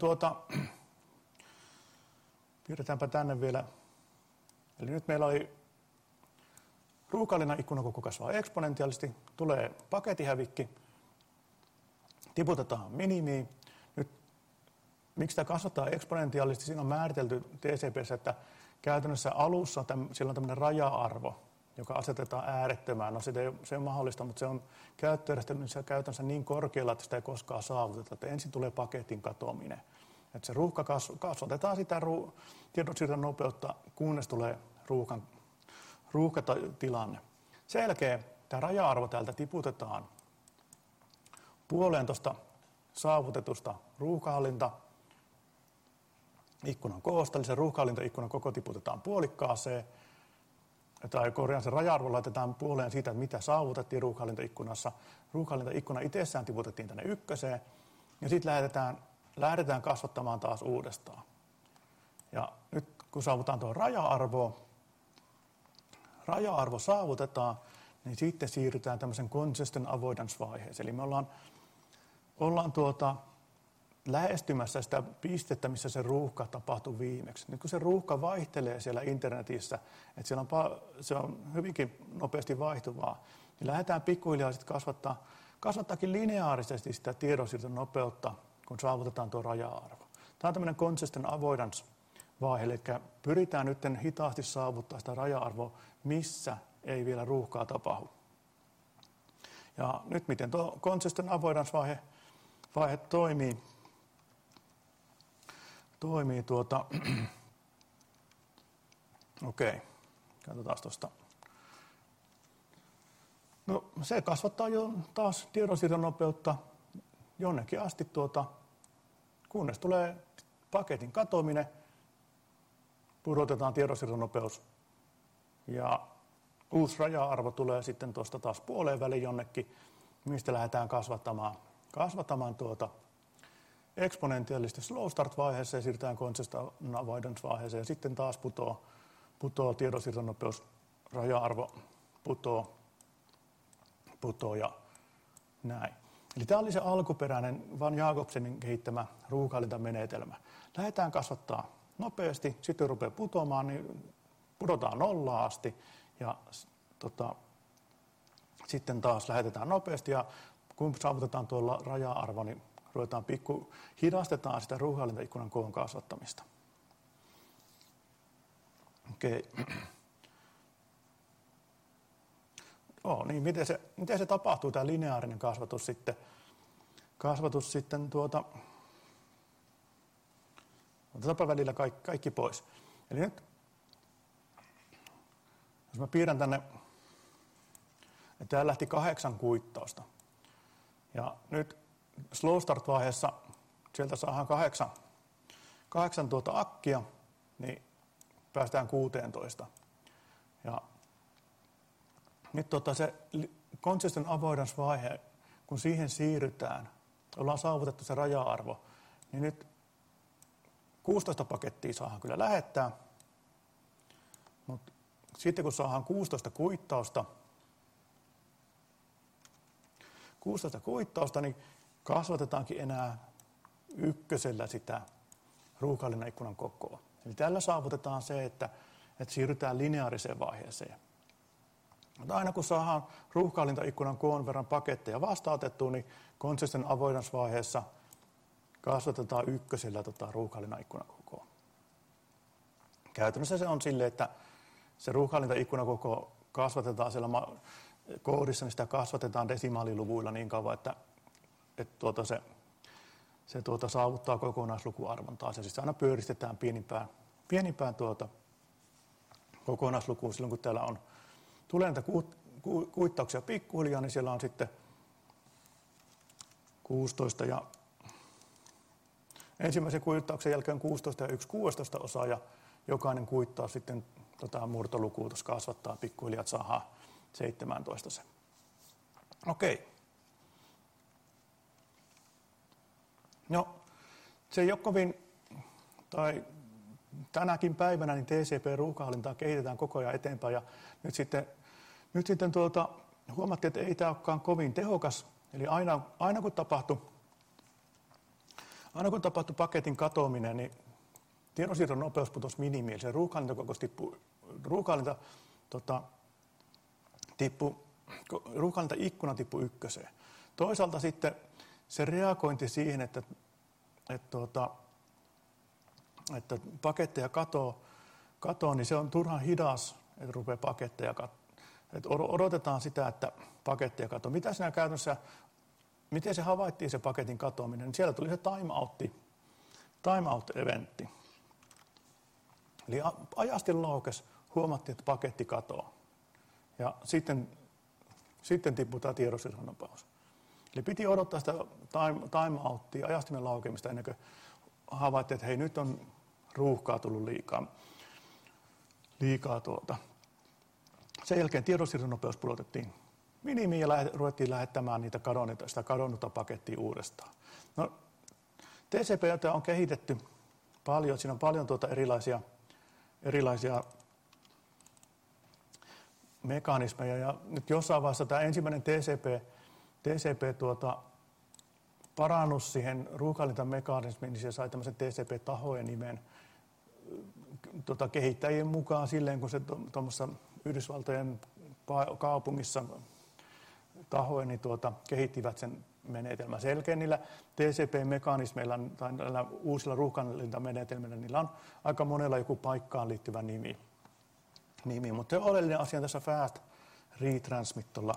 piirretäänpä tänne vielä. Eli nyt meillä oli ruuhkalinnan ikkunan koko kasvaa eksponentiaalisesti, tulee pakettihävikki, tiputetaan minimiin. Nyt, miksi tämä kasvattaa eksponentiaalisesti? Siinä on määritelty TCP:ssä, että käytännössä alussa siellä on tämmöinen raja-arvo, joka asetetaan äärettömään. No se on mahdollista, mutta se on käyttöjärjestelmissä käytännössä niin korkealla, että sitä ei koskaan saavuteta. Että ensin tulee paketin katoaminen. Että se ruuhka kasvatetaan sitä tiedonsiirron nopeutta, kunnes tulee ruuhkatilanne. Sen jälkeen tämä raja-arvo täältä tiputetaan puoleen tuosta saavutetusta ruuhkahallinta ikkunan koosta, eli se ruuhkahallintaikkunan koko tiputetaan puolikkaaseen, tai korjaan se raja-arvo laitetaan puoleen siitä, että mitä saavutettiin ruuhkahallintaikkunassa. Ruuhkahallintaikkunan itsessään tiputettiin tänne 1, ja sitten lähdetään kasvattamaan taas uudestaan. Ja nyt kun saavutaan tuohon raja-arvo saavutetaan, niin sitten siirrytään tämmöisen consistent avoidance-vaiheeseen. Eli me ollaan lähestymässä sitä pistettä, missä se ruuhka tapahtui viimeksi. Nyt kun se ruuhka vaihtelee siellä internetissä, että se on hyvinkin nopeasti vaihtuvaa, niin lähdetään pikkuhiljaa sitten kasvattaakin lineaarisesti sitä tiedonsiirton nopeutta, kun saavutetaan tuo raja-arvo. Tämä on tämmöinen consistent avoidance-vaihe, eli pyritään nyt hitaasti saavuttaa sitä raja-arvoa, missä ei vielä ruuhkaa tapahdu. Ja nyt miten tuo consistent avoidance-vaihe toimii. Okei, katsotaan tuosta. No, se kasvattaa jo taas tiedonsiirron nopeutta jonnekin asti, kunnes tulee paketin katoaminen, pudotetaan tiedonsiirron nopeus ja uusi raja-arvo tulee sitten tuosta taas puoleen väliin jonnekin, mistä lähdetään kasvattamaan eksponentiaalisesti slow start-vaiheeseen, siirrytään consistent avoidance-vaiheeseen ja sitten taas putoo tiedonsiirron nopeus, raja-arvo putoo ja näin. Eli tämä oli se alkuperäinen Van Jacobsenin kehittämä ruuhkahallintamenetelmä. Lähdetään kasvattaa nopeasti, sitten rupeaa putoamaan, niin pudotaan 0 asti ja sitten taas lähetetään nopeasti ja kun saavutetaan tuolla raja-arvo, niin hidastetaan sitä ruuhkahallintaikkunan koon kasvattamista. Okei. Niin miten se tapahtuu, tämä lineaarinen kasvatus sitten otetaanpa välillä kaikki pois. Eli nyt, jos mä piirrän tänne, että täällä lähti 8 kuittausta. Ja nyt slow start-vaiheessa sieltä saadaan 8 akkia, niin päästään 16. Ja nyt se consistent avoidance-vaihe, kun siihen siirrytään, ollaan saavutettu se raja-arvo, niin nyt 16 pakettia saadaan kyllä lähettää, mutta sitten kun saadaan 16 kuittausta, niin kasvatetaankin enää ykkösellä sitä ruuhkalinnan ikkunan kokoa. Eli tällä saavutetaan se, että siirrytään lineaariseen vaiheeseen. Mutta aina kun saadaan ruuhkalintaikkunan koon verran paketteja vastautettua, niin consistent avoidance-vaiheessa kasvatetaan ykkösellä ruuhkalinnan ikkunan kokoa. Käytännössä se on silleen, että se ruuhkalintaikkunan koko kasvatetaan siellä koodissa, niin sitä kasvatetaan desimaaliluvuilla niin kauan, että se saavuttaa kokonaislukuarvon taas. Ja siis aina pyöristetään pienimpään kokonaislukuun silloin, kun täällä tulee näitä kuittauksia pikkuhiljaa, niin siellä on sitten 16 ja ensimmäisen kuittauksen jälkeen 16 ja 1/16 osa ja jokainen kuittaus sitten murtolukua tuossa kasvattaa pikkuhiljaa, että saadaan 17 se. Okei. No, se ei ole kovin, tai tänäkin päivänä niin TCP-ruuhkahallintaa kehitetään koko ajan eteenpäin ja nyt sitten huomattiin, että ei tämä olekaan kovin tehokas. Eli aina kun tapahtui paketin katoaminen, niin tiedonsiirron nopeus putosi minimiin. Se ruuhkalintaikkuna tippui ykköseen. Toisaalta sitten se reagointi siihen, että paketteja katoo, niin se on turhan hidas, että rupeaa paketteja että odotetaan sitä, että paketteja katoo. Mitä siinä käytännössä, miten se havaittiin se paketin katoaminen? Niin siellä tuli se timeout-eventti. Eli ajasti laukesi, huomattiin, että paketti katoaa. Ja sitten tippui tämä tiedonsiirron nopeus. Eli piti odottaa sitä timeouttia, ajastimen laukemista, ennen kuin havaittiin, että hei, nyt on ruuhkaa tullut liikaa Sen jälkeen tiedonsiirron nopeus pudotettiin minimiin ja ruvettiin lähettämään sitä kadonnutta pakettia uudestaan. No, TCP:tä on kehitetty paljon, siinä on paljon erilaisia mekanismeja ja nyt jossain vaiheessa tämä ensimmäinen TCP parannus siihen ruuhkalintamekanismiin, niin se sai tämmöisen TCP-tahojen nimen kehittäjien mukaan silleen, kun se tuommoisessa Yhdysvaltojen kaupungissa tahoja niin kehittivät sen menetelmän. Selkeä niillä TCP-mekanismeilla tai näillä uusilla ruuhkalintamenetelmillä, niillä on aika monella joku paikkaan liittyvä nimi. Mutta oleellinen asia tässä fast retransmit tuolla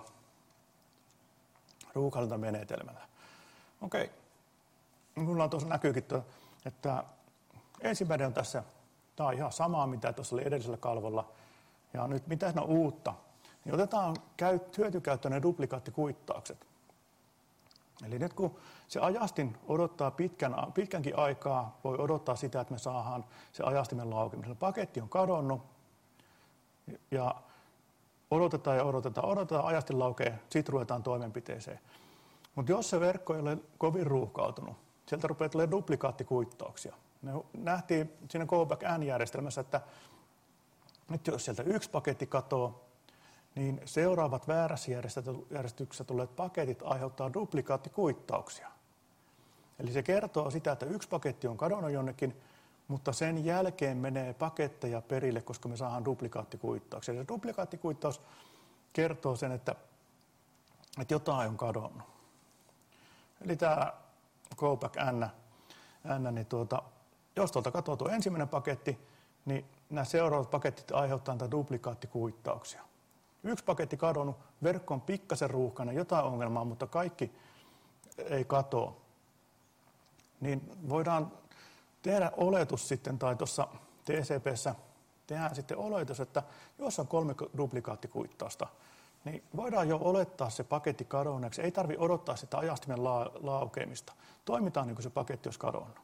ruuhkalintamenetelmällä. Okei. Minulla on tuossa näkyykin, että ensimmäinen on tässä, tämä on ihan samaa, mitä tuossa oli edellisellä kalvolla. Ja nyt mitä on uutta, niin otetaan hyötykäyttöön duplikaattikuittaukset. Eli nyt kun se ajastin odottaa pitkänkin aikaa, voi odottaa sitä, että me saadaan se ajastimen laukeminen. Paketti on kadonnut ja odotetaan, ajastin laukee, sitten ruvetaan toimenpiteeseen. Mutta jos se verkko ei ole kovin ruuhkautunut, sieltä rupeaa tulemaan duplikaattikuittauksia. Me nähtiin siinä Go Back N-järjestelmässä, että nyt jos sieltä yksi paketti katoo, niin seuraavat väärässä järjestyksessä tulleet paketit aiheuttaa duplikaattikuittauksia. Eli se kertoo sitä, että yksi paketti on kadonnut jonnekin, mutta sen jälkeen menee paketteja perille, koska me saadaan duplikaattikuittauksia. Eli se duplikaattikuittaus kertoo sen, että jotain on kadonnut. Eli tämä Go Back N niin jos tuolta katoo tuo ensimmäinen paketti, niin nämä seuraavat paketit aiheuttaa näitä duplikaattikuittauksia. Yksi paketti kadonnut, verkko on pikkasen ruuhkainen, jotain ongelmaa, mutta kaikki ei katoa. Niin voidaan tehdä oletus sitten, tai tuossa TCP:ssä tehdään sitten oletus, että jos on 3 duplikaattikuittausta, niin voidaan jo olettaa se paketti kadonneeksi. Ei tarvitse odottaa sitä ajastimen laukeamista. Toimitaan niin kuin se paketti olisi kadonnut.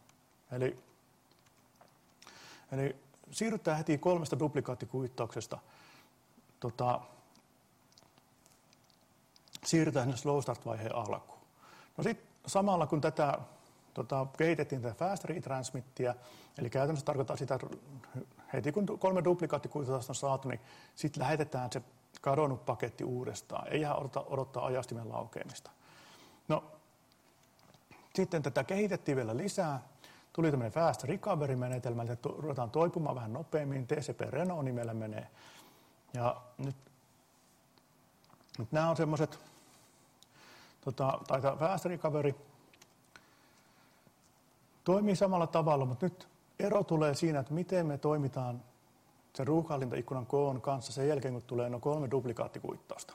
Eli siirrytään heti 3 duplikaattikuittauksesta siirrytään sinne slow start-vaiheen alkuun. No sitten samalla kun tätä kehitettiin tätä fast retransmittiä, eli käytännössä tarkoittaa sitä, heti kun 3 duplikaattikuitausta on saatu, niin sitten lähetetään se kadonnut paketti uudestaan. Ei ihan odottaa ajastimen laukeamista. No, sitten tätä kehitettiin vielä lisää. Tuli tämmöinen fast recovery-menetelmä, että ruvetaan toipumaan vähän nopeammin. TCP Reno nimellä menee. Ja nyt nämä on semmoiset, tai fast recovery toimii samalla tavalla, mutta nyt ero tulee siinä, että miten me toimitaan sen ruuhkahallintaikkunan koon kanssa sen jälkeen, kun tulee noin 3 duplikaattikuittausta.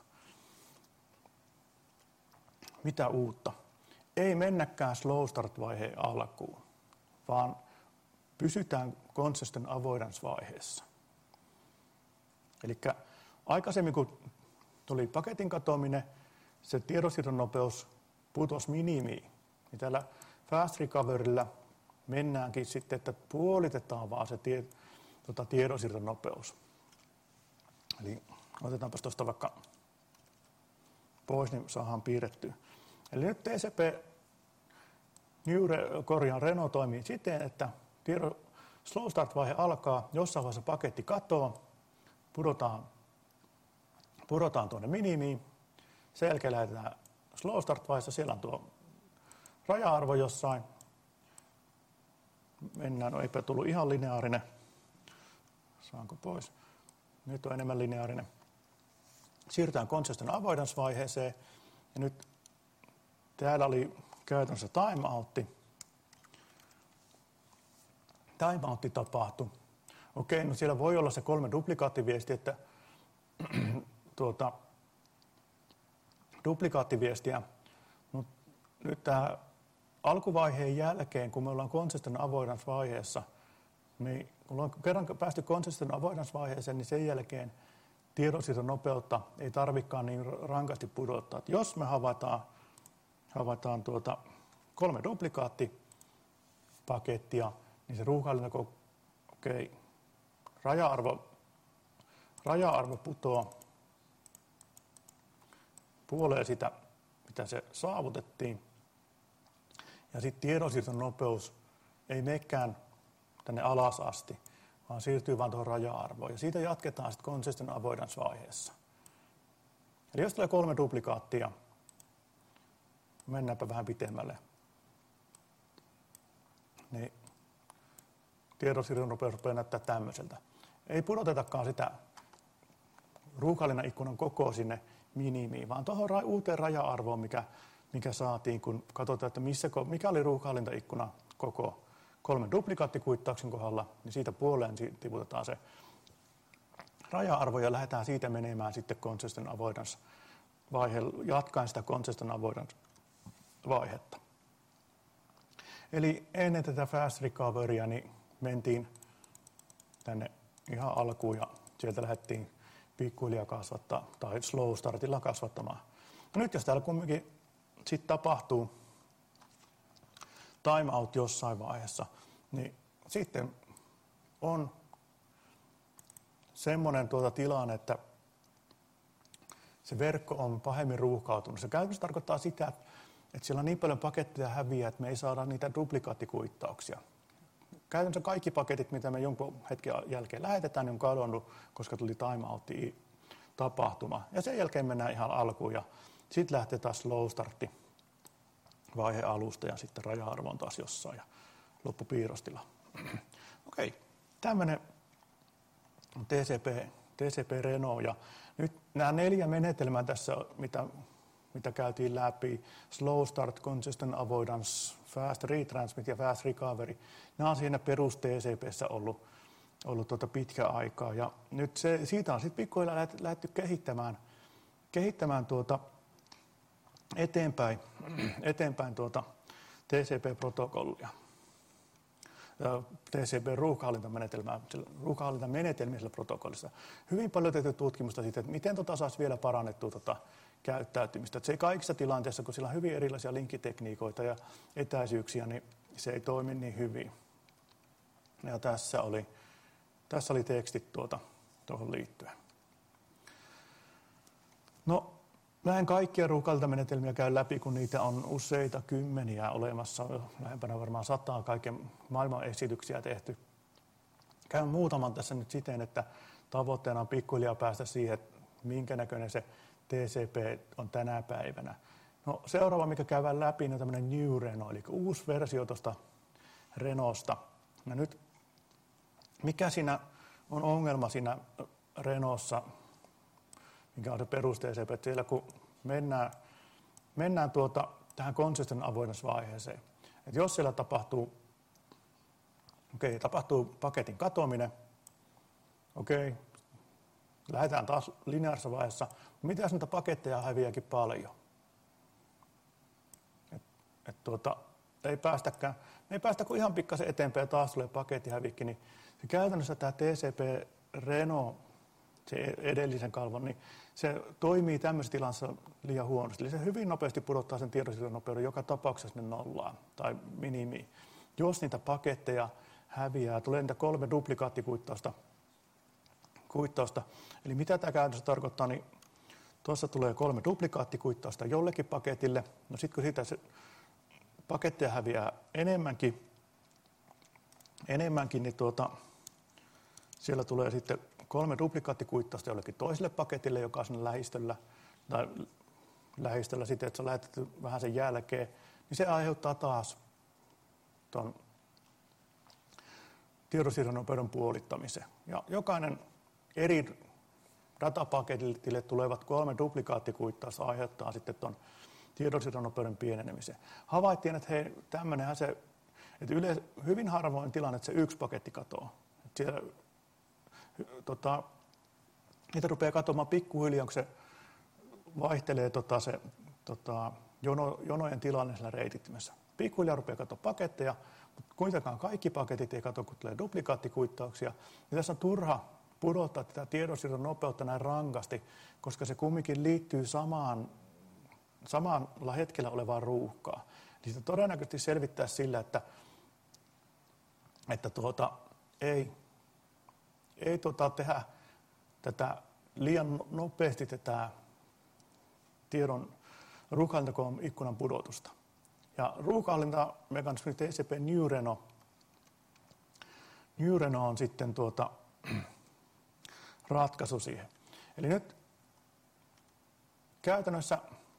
Mitä uutta? Ei mennäkään slow start-vaiheen alkuun, vaan pysytään consistent avoidance-vaiheessa. Eli aikaisemmin, kun tuli paketin katoaminen, se tiedonsiirron nopeus putosi minimiin. Niin tällä fast recoveryllä mennäänkin sitten, että puolitetaan vaan se tiedonsiirron nopeus. Eli otetaanpas tuosta vaikka pois, niin saadaan piirrettyä. Eli nyt TCP Reno toimii siten, että slow start-vaihe alkaa, jossain vaiheessa paketti katoaa, pudotaan tuonne minimiin, sen jälkeen lähdetään slow start-vaiheessa, siellä on tuo raja-arvo jossain, mennään, no eipä tullut ihan lineaarinen, saanko pois, nyt on enemmän lineaarinen. Siirrytään consistent avoidance-vaiheeseen, ja nyt täällä oli käytännössä timeoutti. Timeoutti tapahtui. Okei, no siellä voi olla se 3 duplikaattiviesti, että duplikaattiviestiä, mutta nyt tämä alkuvaiheen jälkeen, kun me ollaan consistent avoidance-vaiheessa, niin kun ollaan kerran päästy consistent avoidance-vaiheeseen, niin sen jälkeen tiedonsiirron nopeutta ei tarvikaan niin rankasti pudottaa. Että jos me havaitaan 3 duplikaattipakettia, niin se ruuhkallinen raja-arvo putoaa puoleen sitä, mitä se saavutettiin. Ja sitten tiedonsiirton nopeus ei menekään tänne alas asti, vaan siirtyy vaan tuohon raja-arvoon. Ja siitä jatketaan sitten consistent avoidance-vaiheessa. Eli jos tulee 3 duplikaattia, mennäänpä vähän pitemmälle, niin tiedonsiirron nopeus rupeaa näyttää tämmöiseltä. Ei pudotetakaan sitä ruuhkallinen ikkunan koko sinne minimiin, vaan tuohon uuteen raja-arvoon, mikä saatiin, kun katsotaan, että mikä oli ruuhkallintaikkuna koko 3 duplikaattikuittauksen kohdalla, niin siitä puoleen tiputetaan se raja-arvo ja lähdetään siitä menemään sitten consistent avoidance-vaiheen, jatkaen sitä consistent avoidance-vaihetta. Eli ennen tätä fast recoverya niin mentiin tänne ihan alkuun ja sieltä lähdettiin pikkuhiljaa kasvattaa tai slow startilla kasvattamaan. No nyt jos täällä kumminkin sitten tapahtuu timeout jossain vaiheessa, niin sitten on semmoinen tilanne, että se verkko on pahemmin ruuhkautunut. Se käytännössä tarkoittaa sitä, että siellä on niin paljon paketteja häviää, että me ei saada niitä duplikaattikuittauksia. Käytännössä kaikki paketit, mitä me jonkun hetken jälkeen lähetetään, niin on kadonnut, koska tuli timeout-tapahtuma. Ja sen jälkeen mennään ihan alkuun ja sitten lähtee taas slow startti vaihe alusta ja sitten raja-arvo on taas jossain ja loppupiirrostila. Okei, tämmöinen on TCP Reno ja nyt nämä 4 menetelmää tässä, mitä käytiin läpi, slow start, consistent avoidance, fast retransmit ja fast recovery, nämä on siinä perus TCP:ssä ollut pitkä aikaa ja nyt siitä on sitten pikkuhiljaa lähdetty kehittämään eteenpäin TCP-protokollia, ruuhkahallintamenetelmiä sillä protokollissa. Hyvin paljon tehty tutkimusta siitä, että miten saisi vielä parannettua käyttäytymistä. Että se ei kaikissa tilanteissa, kun sillä on hyvin erilaisia linkkitekniikoita ja etäisyyksiä, niin se ei toimi niin hyvin. Ja tässä oli tekstit tuohon liittyen. No, Mä en kaikkia ruuhkahallintamenetelmiä käy läpi, kun niitä on useita kymmeniä olemassa, lähempänä varmaan 100 kaiken maailman esityksiä tehty. Käyn muutaman tässä nyt siten, että tavoitteena on pikkuhiljaa päästä siihen, että minkä näköinen se TCP on tänä päivänä. No, seuraava, mikä käydään läpi, on tämmöinen New Renault, eli uusi versio tuosta Renaultsta. Ja nyt, mikä siinä on ongelma siinä Renaultssa, mikä on se perus TCP, että siellä kun mennään tähän consistent avoimuusvaiheeseen, että jos siellä tapahtuu paketin katoaminen, lähdetään taas lineaarisessa vaiheessa, mitä jos niitä paketteja häviääkin paljon? Ei päästä kuin ihan pikkasen eteenpäin ja taas tulee pakettihävikki, niin se käytännössä tämä TCP Renault, se edellisen kalvon, niin se toimii tämmöisessä tilassa liian huonosti. Eli se hyvin nopeasti pudottaa sen tiedonsiirron nopeuden joka tapauksessa sinne nollaan tai minimiin. Jos niitä paketteja häviää, tulee niitä 3 duplikaattikuittausta. Eli mitä tämä käytännössä tarkoittaa, niin tuossa tulee 3 duplikaattikuittausta jollekin paketille. No sitten kun siitä se paketteja häviää enemmänkin niin siellä tulee sitten 3 duplikaattikuittausta jollekin toiselle paketille, joka on siinä lähistöllä sitten, että se on lähetetty vähän sen jälkeen, niin se aiheuttaa taas tuon tiedonsiirron nopeuden puolittamisen. Ja jokainen eri datapaketille tulevat 3 duplikaattikuittausta aiheuttaa sitten tuon tiedonsiirron nopeuden pienenemisen. Havaittiin, että tämmöinenhän se, että hyvin harvoin tilanne, että se yksi paketti katoaa. Että siellä, niitä rupeaa katoamaan pikkuhiljaa, kun se vaihtelee jonojen tilanne siellä reitittimessä. Pikkuhiljaa rupeaa katoa paketteja, mutta kuitenkaan kaikki paketit ei katoa, kun tulee duplikaattikuittauksia. Ja tässä on turha pudottaa tätä tiedonsiirron nopeutta näin rankasti, koska se kumminkin liittyy samalla hetkellä olevaan ruuhkaan. Niin sitä todennäköisesti selvittää sillä, että ei tehdä tätä liian nopeasti tätä tiedon ruuhkahallintaikkunan pudotusta. Ja ruuhkahallintamekanismi TCP New Renault on sitten ratkaisu siihen. Eli nyt käytännössä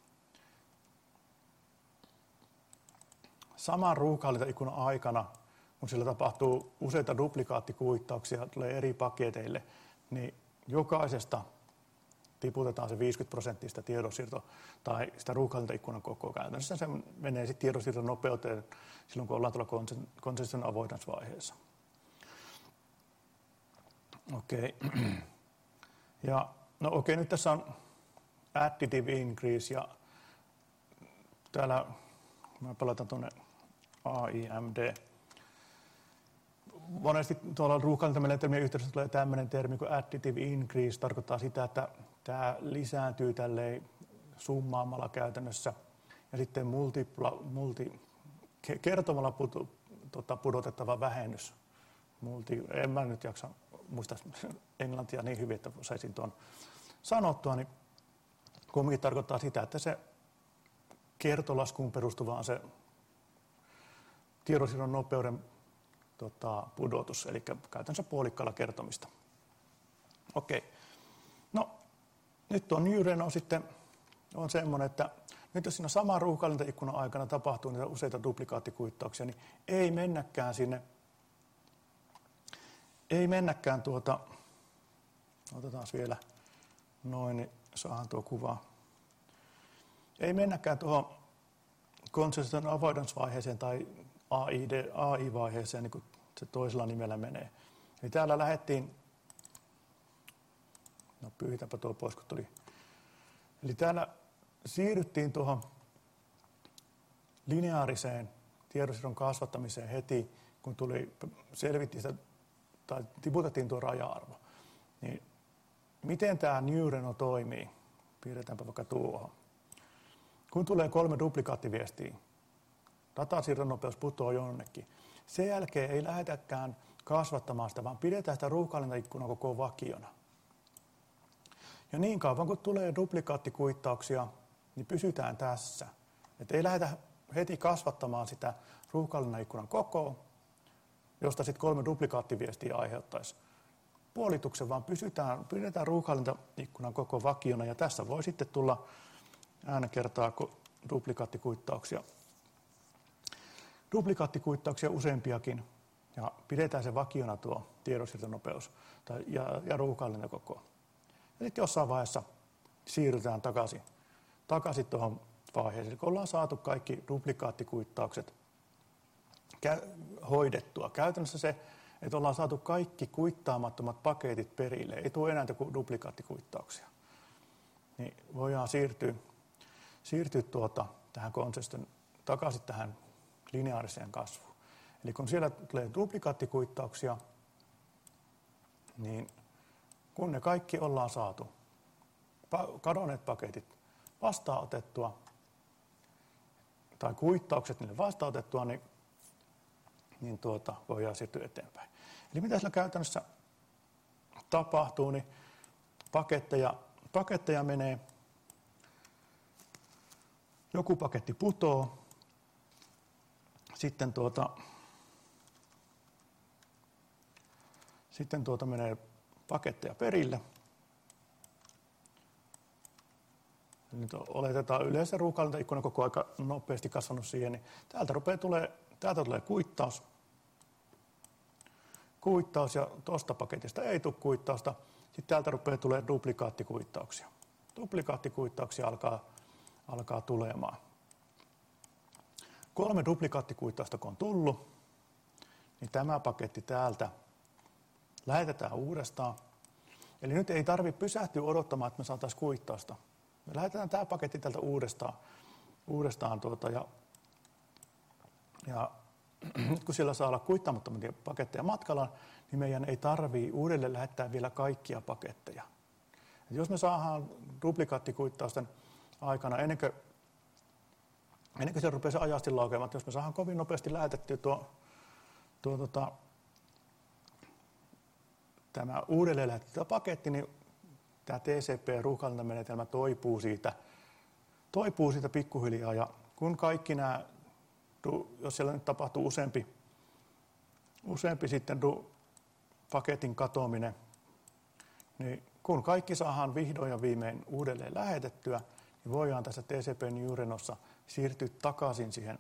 saman ruuhkahallintaikkunan aikana, kun sillä tapahtuu useita duplikaattikuittauksia, tulee eri paketeille, niin jokaisesta tiputetaan se 50% sitä tiedonsiirto tai sitä ruuhkahallintaikkunan koko käytännössä. Se menee sitten tiedonsiirton nopeuteen silloin, kun ollaan tuolla consistent avoidance-vaiheessa. Nyt tässä on additive increase ja täällä mä palataan tuonne AIMD. Monesti tuolla ruuhkahallintamenetelmien yhteydessä tulee tämmöinen termi kuin additive increase, tarkoittaa sitä, että tämä lisääntyy tälleen summaamalla käytännössä ja sitten kertomalla pudotettava vähennys. En mä nyt jaksa muista englantia niin hyvin, että saisin tuon sanottua, niin kumminkin tarkoittaa sitä, että se kertolaskuun perustuvaan se tiedonsiirron nopeuden pudotus, eli käytännössä puolikkaalla kertomista. No, nyt tuo New Renault sitten on semmoinen, että nyt jos siinä saman ruuhkahallintaikkunan aikana tapahtuu niitä useita duplikaattikuittauksia, niin ei mennäkään otetaan vielä noin, niin saadaan tuo kuva. Ei mennäkään tuohon consistent avoidance-vaiheeseen tai AI-vaiheeseen, niin kuin se toisella nimellä menee. Eli täällä lähdettiin, pyyhitäpä tuo pois, kun tuli. Eli täällä siirryttiin tuohon lineaariseen tiedonsiirron kasvattamiseen heti, kun selvittiin sitä, tai tiputettiin tuo raja-arvo. Niin miten tämä New Renault toimii? Piirretäänpä vaikka tuohon. Kun tulee 3 duplikaattiviestiä, datasiirron nopeus putoaa jonnekin. Sen jälkeen ei lähdetäkään kasvattamaan sitä, vaan pidetään sitä ruuhkahallintaikkunaa koko vakiona. Ja niin kauan kun tulee duplikaattikuittauksia, niin pysytään tässä. Et ei lähdetä heti kasvattamaan sitä ruuhkalinnan kokoa, josta sitten 3 duplikaattiviestiä aiheuttaisi puolituksen, vaan pidetään ruuhkalintaikkunan koko vakiona. Ja tässä voi sitten tulla äänekertaa duplikaattikuittauksia. Duplikaattikuittauksia useampiakin. Ja pidetään se vakiona tuo tiedonsiirtonopeus ja ruuhkalintakoko. Ja sitten jossain vaiheessa siirrytään takaisin tuohon vaiheeseen, kun ollaan saatu kaikki duplikaattikuittaukset hoidettua. Käytännössä se, että ollaan saatu kaikki kuittaamattomat paketit perille, ei tule enää duplikaattikuittauksia. Niin voidaan siirtyä tähän konseston takaisin tähän lineaariseen kasvuun. Eli kun siellä tulee duplikaattikuittauksia, niin kun ne kaikki ollaan saatu kadonneet paketit vastaanotettua, tai kuittaukset niille vastaanotettua, niin voidaan siirtyä eteenpäin. Eli mitä siellä käytännössä tapahtuu, niin paketteja menee, joku paketti putoo, sitten menee paketteja perille. Nyt oletetaan yleensä ruuhkalintaikkunan koko aika nopeasti kasvanut siihen, niin täältä tulee kuittaus ja tuosta paketista ei tule kuittausta. Sitten täältä rupeaa tulemaan duplikaattikuittauksia. Duplikaattikuittauksia alkaa tulemaan. 3 duplikaattikuittausta kun on tullut, niin tämä paketti täältä lähetetään uudestaan. Eli nyt ei tarvitse pysähtyä odottamaan, että me saataisiin kuittausta. Me lähetetään tämä paketti täältä uudestaan ja nyt kun siellä saa olla kuittaamattomia paketteja matkalla, niin meidän ei tarvitse uudelleen lähettää vielä kaikkia paketteja. Et jos me saadaan duplikaattikuittausten aikana, ennen kuin se rupeaa se ajasti laukeamaan, jos me saadaan kovin nopeasti lähetettyä tämä uudelleen lähetetty paketti, niin tämä TCP-ruuhkalintamenetelmä toipuu siitä pikkuhiljaa. Ja kun kaikki nämä, jos siellä nyt tapahtuu useampi sitten paketin katoaminen, niin kun kaikki saadaan vihdoin ja viimein uudelleen lähetettyä, niin voidaan tässä TCP-Neurenossa siirtyä takaisin siihen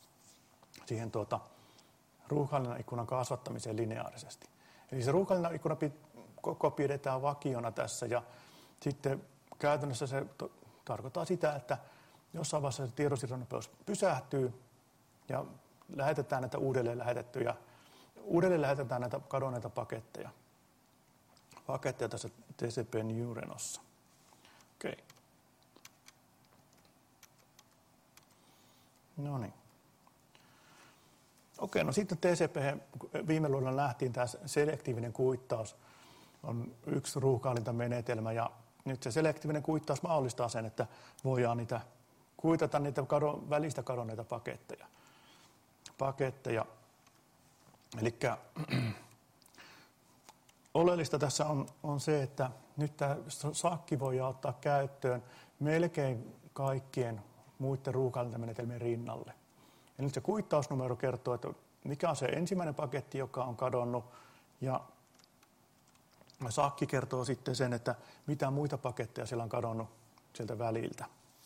ruuhkalinnan ikkunan kasvattamiseen lineaarisesti. Eli se ruuhkalinnan ikkuna koko pidetään vakiona tässä ja sitten käytännössä se tarkoittaa sitä, että jossain vaiheessa se tiedonsiirtonopeus pysähtyy ja lähetetään näitä uudelleen lähetetään näitä kadonneita paketteja tässä TCP-Neurenossa. Okei. No niin. Okei, no sitten TCP, viime luvulla nähtiin tämä selektiivinen kuittaus, on yksi ruuhkaalintamenetelmä ja nyt se selektiivinen kuittaus mahdollistaa sen, että voidaan kuitata niitä välistä kadonneita paketteja. Eli oleellista tässä on se, että nyt tämä sakki voidaan ottaa käyttöön melkein kaikkien muiden ruuhkaalintamenetelmien rinnalle. Ja nyt se kuittausnumero kertoo, että mikä on se ensimmäinen paketti, joka on kadonnut, ja sakki kertoo sitten sen, että mitä muita paketteja siellä on kadonnut sieltä väliltä.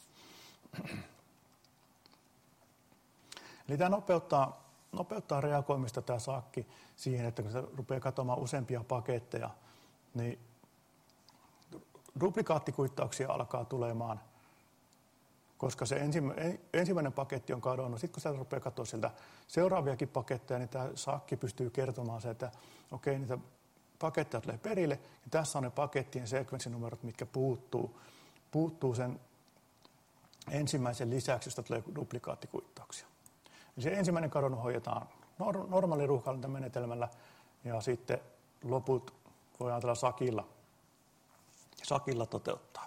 Eli tämä nopeuttaa reagoimista tämä sakki siihen, että kun se rupeaa katoamaan useampia paketteja, niin duplikaattikuittauksia alkaa tulemaan, koska se ensimmäinen paketti on kadonnut. Sitten kun se rupeaa katsoa sieltä seuraaviakin paketteja, niin tämä sakki pystyy kertomaan se, että okei, niitä paketteja tulee perille, ja tässä on ne pakettien sekvenssinumerot, mitkä puuttuu sen ensimmäisen lisäksi, josta tulee duplikaattikuittauksia. Ja se ensimmäinen kadonnut hoidetaan normaali ruuhkaalintamenetelmällä, ja sitten loput voidaan tällä sakilla toteuttaa.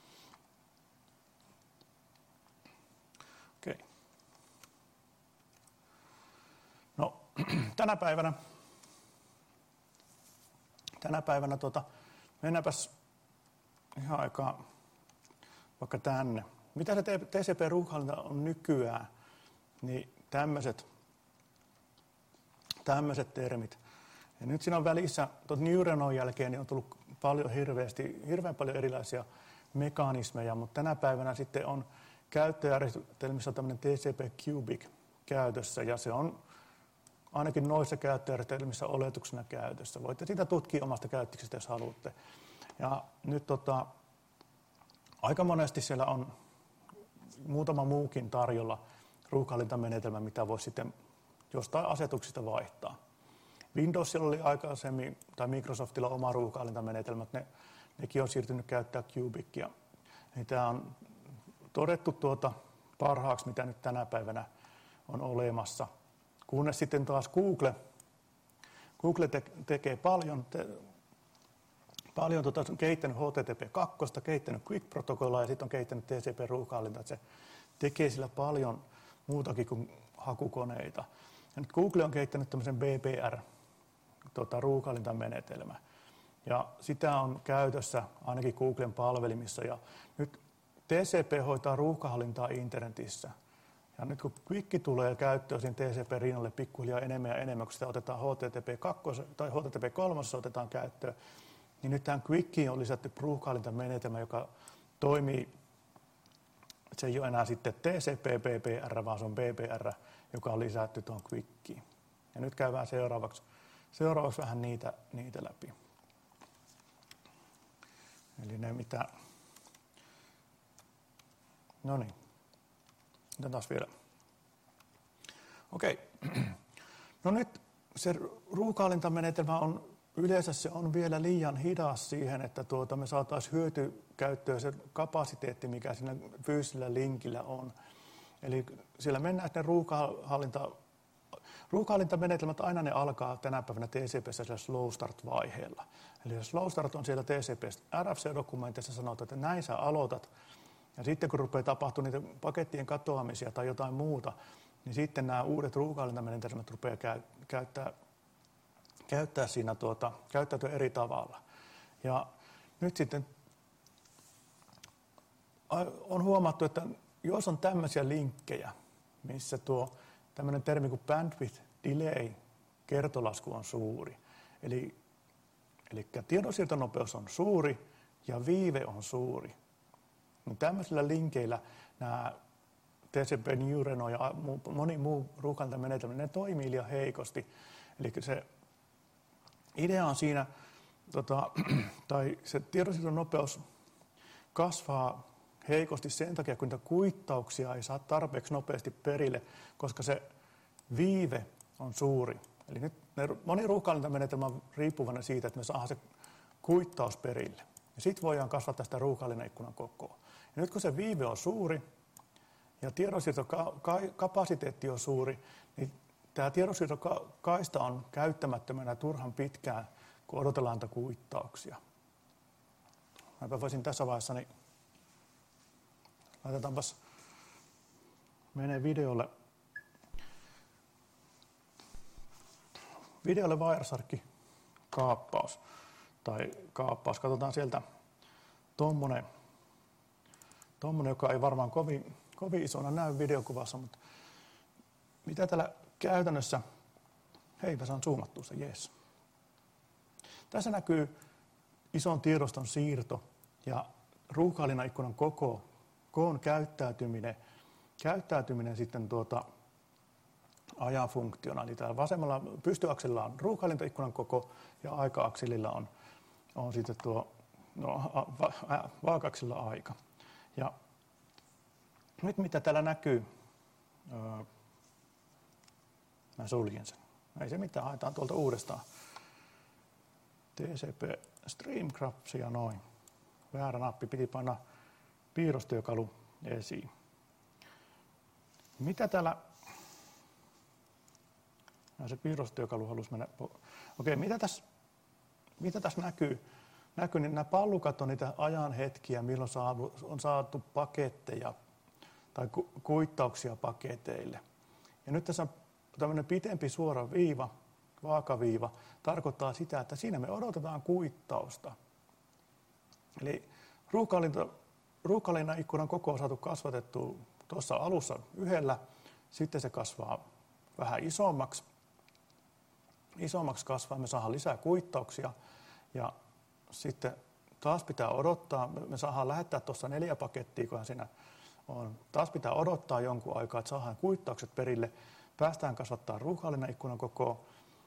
Okei. No, tänä päivänä mennäänpäs ihan aikaa vaikka tänne. Mitä se TCP-ruuhkahallinta on nykyään, niin tämmöiset termit. Ja nyt siinä on välissä, Neurenon jälkeen niin on tullut hirveän paljon erilaisia mekanismeja, mutta tänä päivänä sitten on käyttöjärjestelmissä tämmöinen TCP/Cubic käytössä, ja se on ainakin noissa käyttöjärjestelmissä oletuksena käytössä. Voitte sitä tutkia omasta käyttöksestä, jos haluatte. Ja nyt aika monesti siellä on muutama muukin tarjolla ruuhkahallintamenetelmä, mitä voisi sitten jostain asetuksista vaihtaa. Windowsilla oli aikaisemmin, tai Microsoftilla oma ruuhkahallintamenetelmä, nekin on siirtynyt käyttää Cubicia. Niin tämä on todettu parhaaksi, mitä nyt tänä päivänä on olemassa. Kunnes sitten taas Google tekee paljon on kehittänyt HTTP2, kehittänyt Quick-protokollaa ja sitten on kehittänyt TCP-ruuhkahallintaa. Se tekee sillä paljon muutakin kuin hakukoneita. Ja nyt Google on kehittänyt tämmöisen BBR-ruuhkahallintamenetelmä. Ja sitä on käytössä ainakin Googlen palvelimissa. Ja nyt TCP hoitaa ruuhkahallintaa internetissä. Ja nyt kun Quick tulee käyttöön siinä TCP-rinnalle pikkuhiljaa enemmän ja enemmän, kun sitä otetaan HTTP2 tai HTTP3 otetaan käyttöön, niin nyt tähän Quickiin on lisätty ruuhkahallintamenetelmä, joka toimii, se ei ole enää sitten TCP-BBR, vaan se on BBR, joka on lisätty tuohon Quickiin. Ja nyt käydään seuraavaksi vähän niitä läpi. Eli ne mitä... No niin. Otetaan vielä. Okei. No nyt se ruuhkahallintamenetelmä on yleensä se on vielä liian hidas siihen, että me saataisiin hyötykäyttöön se kapasiteetti, mikä siinä fyysisellä linkillä on. Eli siellä mennään sitten ruuhkahallintamenetelmät aina ne alkaa tänä päivänä TCP:ssä siellä slow start-vaiheella. Eli se slow start on siellä TCP:ssä RFC-dokumenteissa sanotaan, että näin sä aloitat. Ja sitten kun rupeaa tapahtumaan niitä pakettien katoamisia tai jotain muuta, niin sitten nämä uudet ruuhkahallintamenetelmät rupeaa käyttää siinä käyttäytyä eri tavalla. Ja nyt sitten on huomattu, että jos on tämmöisiä linkkejä, missä tämmöinen termi kuin bandwidth delay kertolasku on suuri, eli tiedonsiirtonopeus on suuri ja viive on suuri, niin tämmöisillä linkeillä nämä TCP Neureno ja moni muu ruuhkahallintamenetelmä, ne toimii liian heikosti. Eli se idea on siinä, tai se tiedonsiirtonopeus kasvaa heikosti sen takia, kun niitä kuittauksia ei saa tarpeeksi nopeasti perille, koska se viive on suuri. Eli nyt moni ruuhkahallintamenetelmä on riippuvainen siitä, että me saadaan se kuittaus perille. Ja sitten voidaan kasvattaa sitä ruuhkahallinnan kokoa. Ja nyt kun se viive on suuri ja tiedonsiirtokapasiteetti on suuri, niin tämä tiedonsiirtokaista on käyttämättömänä turhan pitkään, kun odotellaan niitä kuittauksia. Mäpä voisin tässä vaiheessa, niin laitetaanpas, menee videolle Wiresharkin kaappaus. Tai kaappaus. Katsotaan sieltä tommonen, joka ei varmaan kovin isona näy videokuvassa, mutta mitä täällä käytännössä, hei mä saan zoomattua se, jes. Tässä näkyy ison tiedoston siirto ja ruuhkahallinnan ikkunan koon käyttäytyminen sitten ajan funktiona. Eli täällä vasemmalla pystyakselilla on ruuhkahallintaikkunan koko ja aika-akselilla on sitten vaaka-akselilla aika. Ja nyt mitä täällä näkyy, mä suljen sen. Ei se mitään, haetaan tuolta uudestaan. TCP Stream Grabs ja noin. Väärä nappi, piti painaa piirrostyökalu esiin. Mitä täällä... se piirrostyökalu halusi mennä... Okei, mitä tässä näkyy, niin nämä pallukat on niitä ajanhetkiä, milloin on saatu paketteja tai kuittauksia paketeille. Ja nyt tässä on tämmöinen pitempi suora viiva, vaakaviiva, tarkoittaa sitä, että siinä me odotetaan kuittausta. Eli ruuhkalinnan ikkunan koko on saatu kasvatettua tuossa alussa yhdellä, sitten se kasvaa vähän isommaksi. Isommaksi kasvaa, me saadaan lisää kuittauksia ja sitten taas pitää odottaa, me saadaan lähettää tuossa 4 pakettia, kun siinä on. Taas pitää odottaa jonkun aikaa, että saadaan kuittaukset perille, päästään kasvattaa ruuhkalinnan ikkunan kokoa.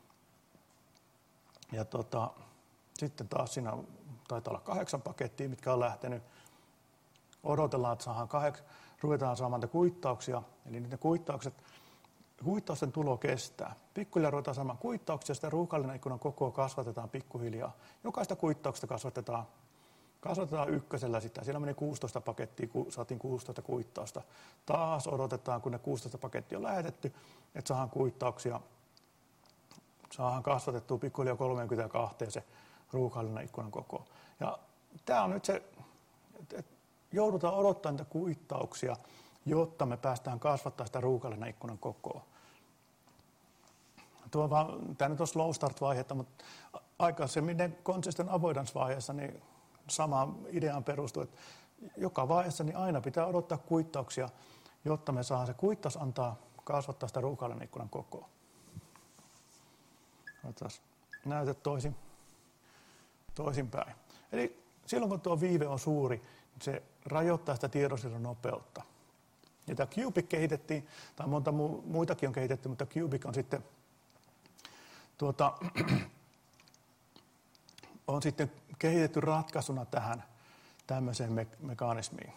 Ja sitten taas siinä taitaa olla 8 pakettia, mitkä on lähtenyt. Odotellaan, että ruvetaan saamaan kuittauksia, eli niiden kuittausten tulo kestää. Pikkuhiljaa ruvetaan saamaan kuittauksia, sitä ruuhkalinnan ikkunan kokoa kasvatetaan pikkuhiljaa. Jokaista kuittauksesta kasvatetaan ykkösellä sitä. Siellä meni 16 pakettia, saatiin 16 kuittausta. Taas odotetaan, kun ne 16 pakettia on lähetetty, että saadaan kuittauksia. Saadaan kasvatettua pikkuhiljaa 32 se ruuhkalinnan ikkunan koko. Ja tämä on nyt se, että joudutaan odottamaan niitä kuittauksia, jotta me päästään kasvattaa sitä ruuhkalinnan ikkunan kokoa. Tämä nyt on slow start-vaihetta, mutta aikaisemmin consistent avoidance-vaiheessa niin sama ideaan perustuu, että joka vaiheessa niin aina pitää odottaa kuittauksia, jotta me saadaan se kuittaus antaa kasvattaa sitä ruuhkalinnan ikkunan kokoa. Näytä toisinpäin. Eli silloin kun tuo viive on suuri, niin se rajoittaa sitä tiedonsiirron nopeutta. Ja tämä Cubic kehitettiin, tai monta muitakin on kehitetty, mutta Cubic on sitten, on sitten kehitetty ratkaisuna tähän tämmöiseen mekanismiin.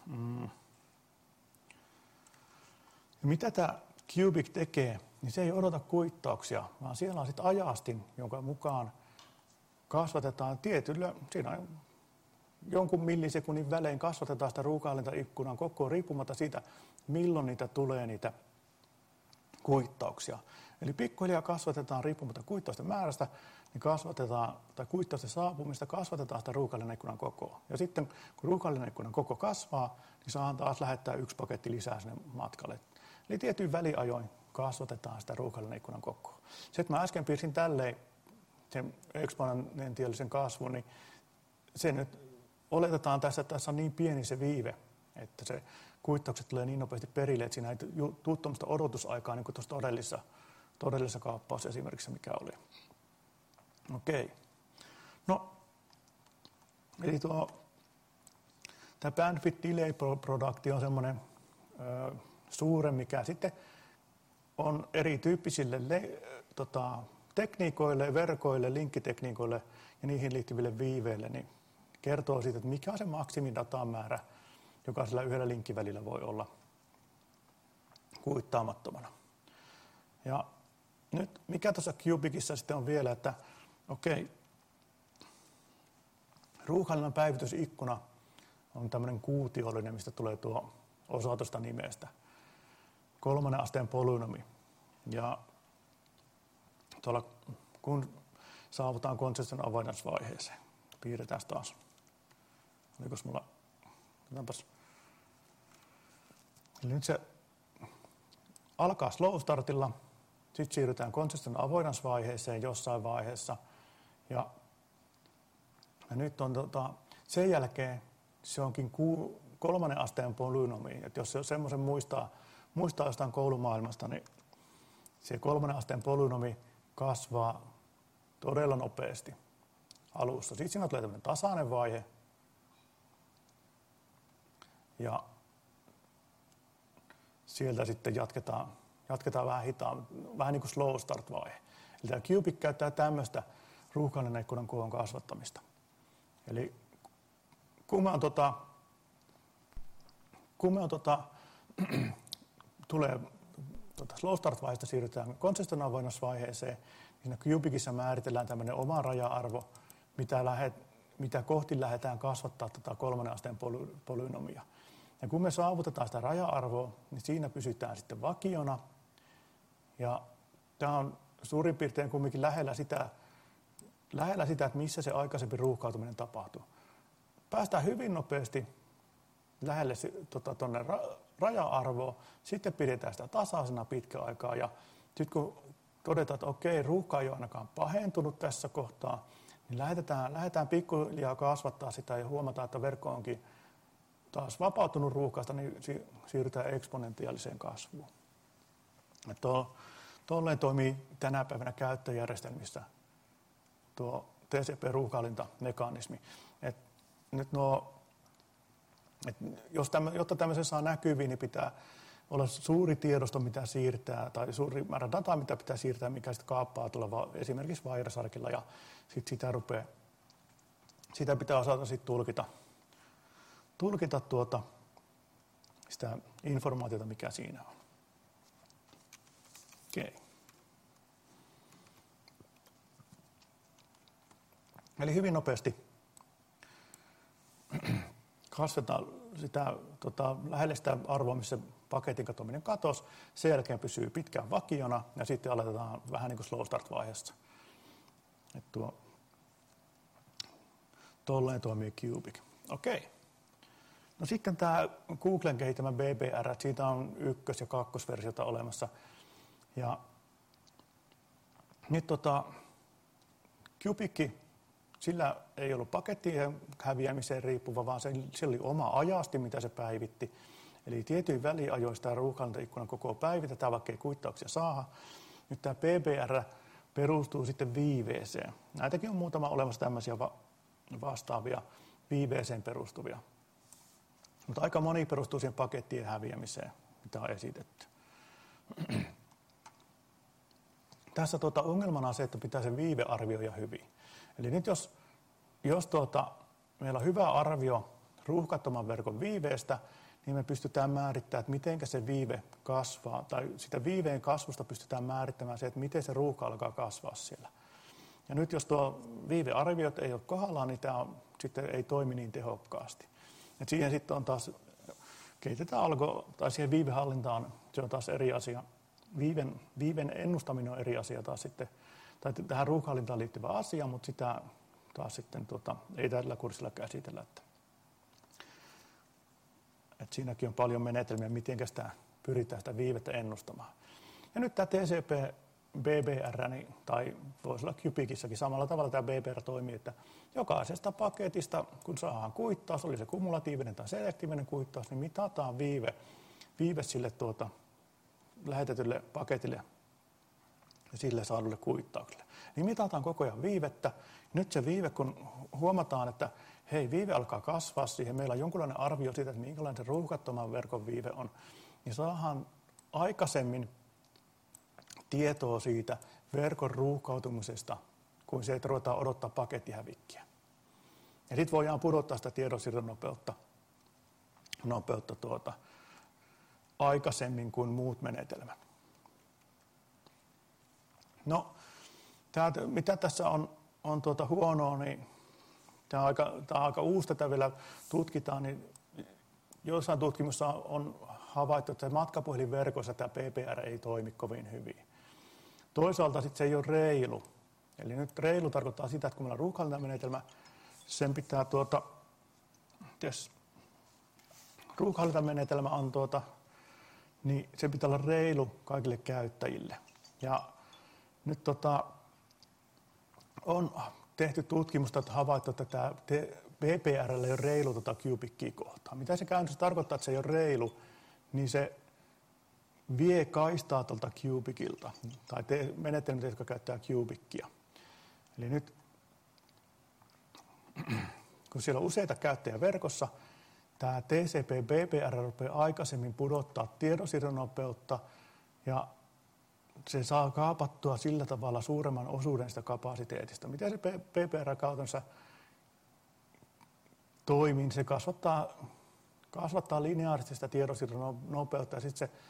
Ja mitä tämä Cubic tekee, niin se ei odota kuittauksia, vaan siellä on sitten ajastin, jonka mukaan kasvatetaan tietyllä, siinä on jonkun millisekunnin välein kasvatetaan sitä ruuhkalintaikkunan kokoa riippumatta siitä, milloin niitä tulee niitä kuittauksia. Eli pikkuhiljaa kasvatetaan riippumatta kuittausten määrästä, niin kasvatetaan, tai kuittausten saapumista kasvatetaan sitä ruuhkalintaikkunan kokoa. Ja sitten kun ruuhkalintaikkunan koko kasvaa, niin saadaan taas lähettää 1 paketti lisää sinne matkalle. Eli tietyin väliajoin kasvatetaan sitä ruuhkalintaikkunan kokoa. Se, että mä äsken piirsin tälleen sen eksponentiaalisen kasvun, niin se nyt oletetaan tässä, että tässä on niin pieni se viive, että se kuittaukset tulee niin nopeasti perille, että siinä ei tule tuommoista odotusaikaa niin kuin tuossa todellisessa kauppaus esimerkiksi, mikä oli. Okei. No, eli tämä bandwidth delay product on semmoinen suuren, mikä sitten on erityyppisille tekniikoille, verkoille, linkkitekniikoille ja niihin liittyville viiveille, niin kertoo siitä, että mikä on se maksimidatan määrä, joka sillä yhdellä linkkivälillä voi olla kuittaamattomana. Ja nyt mikä tuossa Cubicissa sitten on vielä, että okei, ruuhkalinnan päivitysikkuna on tämmöinen kuutiollinen, mistä tulee tuo osa tuosta nimestä. 3. asteen polynomi. Ja tuolla, kun saavutaan consistent avoidance-vaiheeseen, piirretään taas. Olikos mulla, katsotaanpas. Eli nyt se alkaa slow startilla, sitten siirrytään consistent avoidance-vaiheeseen jossain vaiheessa. Ja nyt on sen jälkeen se onkin 3. asteen polynomi. Et jos se semmoisen muistaa jostain koulumaailmasta, niin se 3. asteen polynomi kasvaa todella nopeasti alussa. Sitten siinä tulee tämmöinen tasainen vaihe. Ja sieltä sitten jatketaan vähän hitaammin, vähän niin kuin slow start vaihe. Eli tämä Cubic käyttää tämmöistä ruuhkalinnan ikkunan koon kasvattamista. Eli kun me tulee slow start vaiheesta siirrytään consistent avoidance-vaiheeseen, niin siinä Cubicissa määritellään tämmöinen oma raja-arvo, mitä kohti lähdetään kasvattaa 3. asteen polynomia. Ja kun me saavutetaan sitä raja-arvoa, niin siinä pysytään sitten vakiona. Ja tämä on suurin piirtein kumminkin lähellä sitä, että missä se aikaisempi ruuhkautuminen tapahtuu. Päästään hyvin nopeasti lähelle tuonne raja-arvoa, sitten pidetään sitä tasaisena pitkä aikaa. Ja sitten kun todetaan, että okei, ruuhka ei ole ainakaan pahentunut tässä kohtaa, niin lähdetään pikkuhiljaa kasvattaa sitä ja huomataan, että verkko onkin taas vapautunut ruuhkasta, niin siirrytään eksponentiaaliseen kasvuun. Tuolleen toimii tänä päivänä käyttöjärjestelmissä tuo TCP-ruuhkahallintamekanismi. Jotta tämmöisen saa näkyviin, niin pitää olla suuri tiedosto, mitä siirtää, tai suuri määrä dataa, mitä pitää siirtää, mikä sitten kaappaa tuolla esimerkiksi Wiresharkilla, ja sitten sitä pitää osata sitten tulkita sitä informaatiota, mikä siinä on. Okei. Eli hyvin nopeasti kasvetaan sitä lähelle sitä arvoa, missä paketin katoaminen katosi. Sen jälkeen pysyy pitkään vakiona ja sitten aletetaan vähän niin kuin slow start-vaiheessa. Tolleen toimii Cubic. Okei. No sitten tämä Googlen kehittämä BBR, siitä on ykkös- ja kakkosversiota olemassa. Ja nyt Cubic, sillä ei ollut pakettien häviämiseen riippuva, vaan se oli oma ajasti, mitä se päivitti. Eli tietyin väliajoista tämä ruuhkahallintaikkunan koko päivitetään, vaikka ei kuittauksia saada. Nyt tämä BBR perustuu sitten viiveeseen. Näitäkin on muutama olemassa tämmöisiä vastaavia viiveeseen perustuvia. Mutta aika moni perustuu siihen pakettien häviämiseen, mitä on esitetty. Tässä ongelmana on se, että pitää sen viive arvioida hyvin. Eli nyt jos meillä on hyvä arvio ruuhkattoman verkon viiveestä, niin me pystytään määrittämään, että miten se viive kasvaa, tai sitä viiveen kasvusta pystytään määrittämään se, että miten se ruuhka alkaa kasvaa siellä. Ja nyt jos tuo viivearviot ei ole kohdallaan, niin tämä sitten ei toimi niin tehokkaasti. Et siihen sitten on taas, kehitetään tai siihen viivehallintaan, se on taas eri asia. Viiven ennustaminen on eri asia taas sitten, tai tähän ruuhkahallintaan liittyvä asia, mutta sitä taas sitten ei tällä kurssilla käsitellä. Että siinäkin on paljon menetelmiä, miten sitä pyritään sitä viivettä ennustamaan. Ja nyt tämä TCP BBR, tai voisi olla Cubicissakin samalla tavalla tämä BBR toimii, että jokaisesta paketista, kun saadaan kuittaus, oli se kumulatiivinen tai selektiivinen kuittaus, niin mitataan viive sille lähetetylle paketille ja sille saadulle kuittaukselle. Niin mitataan koko ajan viivettä. Nyt se viive, kun huomataan, että hei, viive alkaa kasvaa siihen, meillä on jonkunlainen arvio siitä, että minkälainen se ruuhkattoman verkon viive on, niin saadaan aikaisemmin tietoa siitä verkon ruuhkautumisesta, kun se, että ruvetaan odottaa pakettihävikkiä. Ja sitten voidaan pudottaa sitä tiedonsiirron nopeutta aikaisemmin kuin muut menetelmät. No, mitä tässä on huonoa, niin tämä on aika uusi, tätä vielä tutkitaan, niin jossain tutkimuksessa on havaittu, että matkapuhelinverkossa tämä PPR ei toimi kovin hyvin. Toisaalta sitten se ei ole reilu. Eli nyt reilu tarkoittaa sitä, että kun meillä on ruuhkahallintamenetelmä, sen pitää jos ruuhkahallintamenetelmä on niin se pitää olla reilu kaikille käyttäjille. Ja nyt on tehty tutkimusta, että havaittu, että tämä BPR ei ole reilu Cubicia kohtaan. Mitä se käytännössä tarkoittaa, että se ei ole reilu, niin se vie kaistaa tuolta Cubicilta, tai menetelmät, jotka käyttää Cubicia. Eli nyt, kun siellä on useita käyttäjiä verkossa, tämä TCP/BPR rupeaa aikaisemmin pudottaa tiedonsiirron nopeutta, ja se saa kaapattua sillä tavalla suuremman osuuden sitä kapasiteetista. Miten se BPR käytännössä toimii, se kasvattaa lineaarisesti sitä tiedonsiirron nopeutta, ja sitten se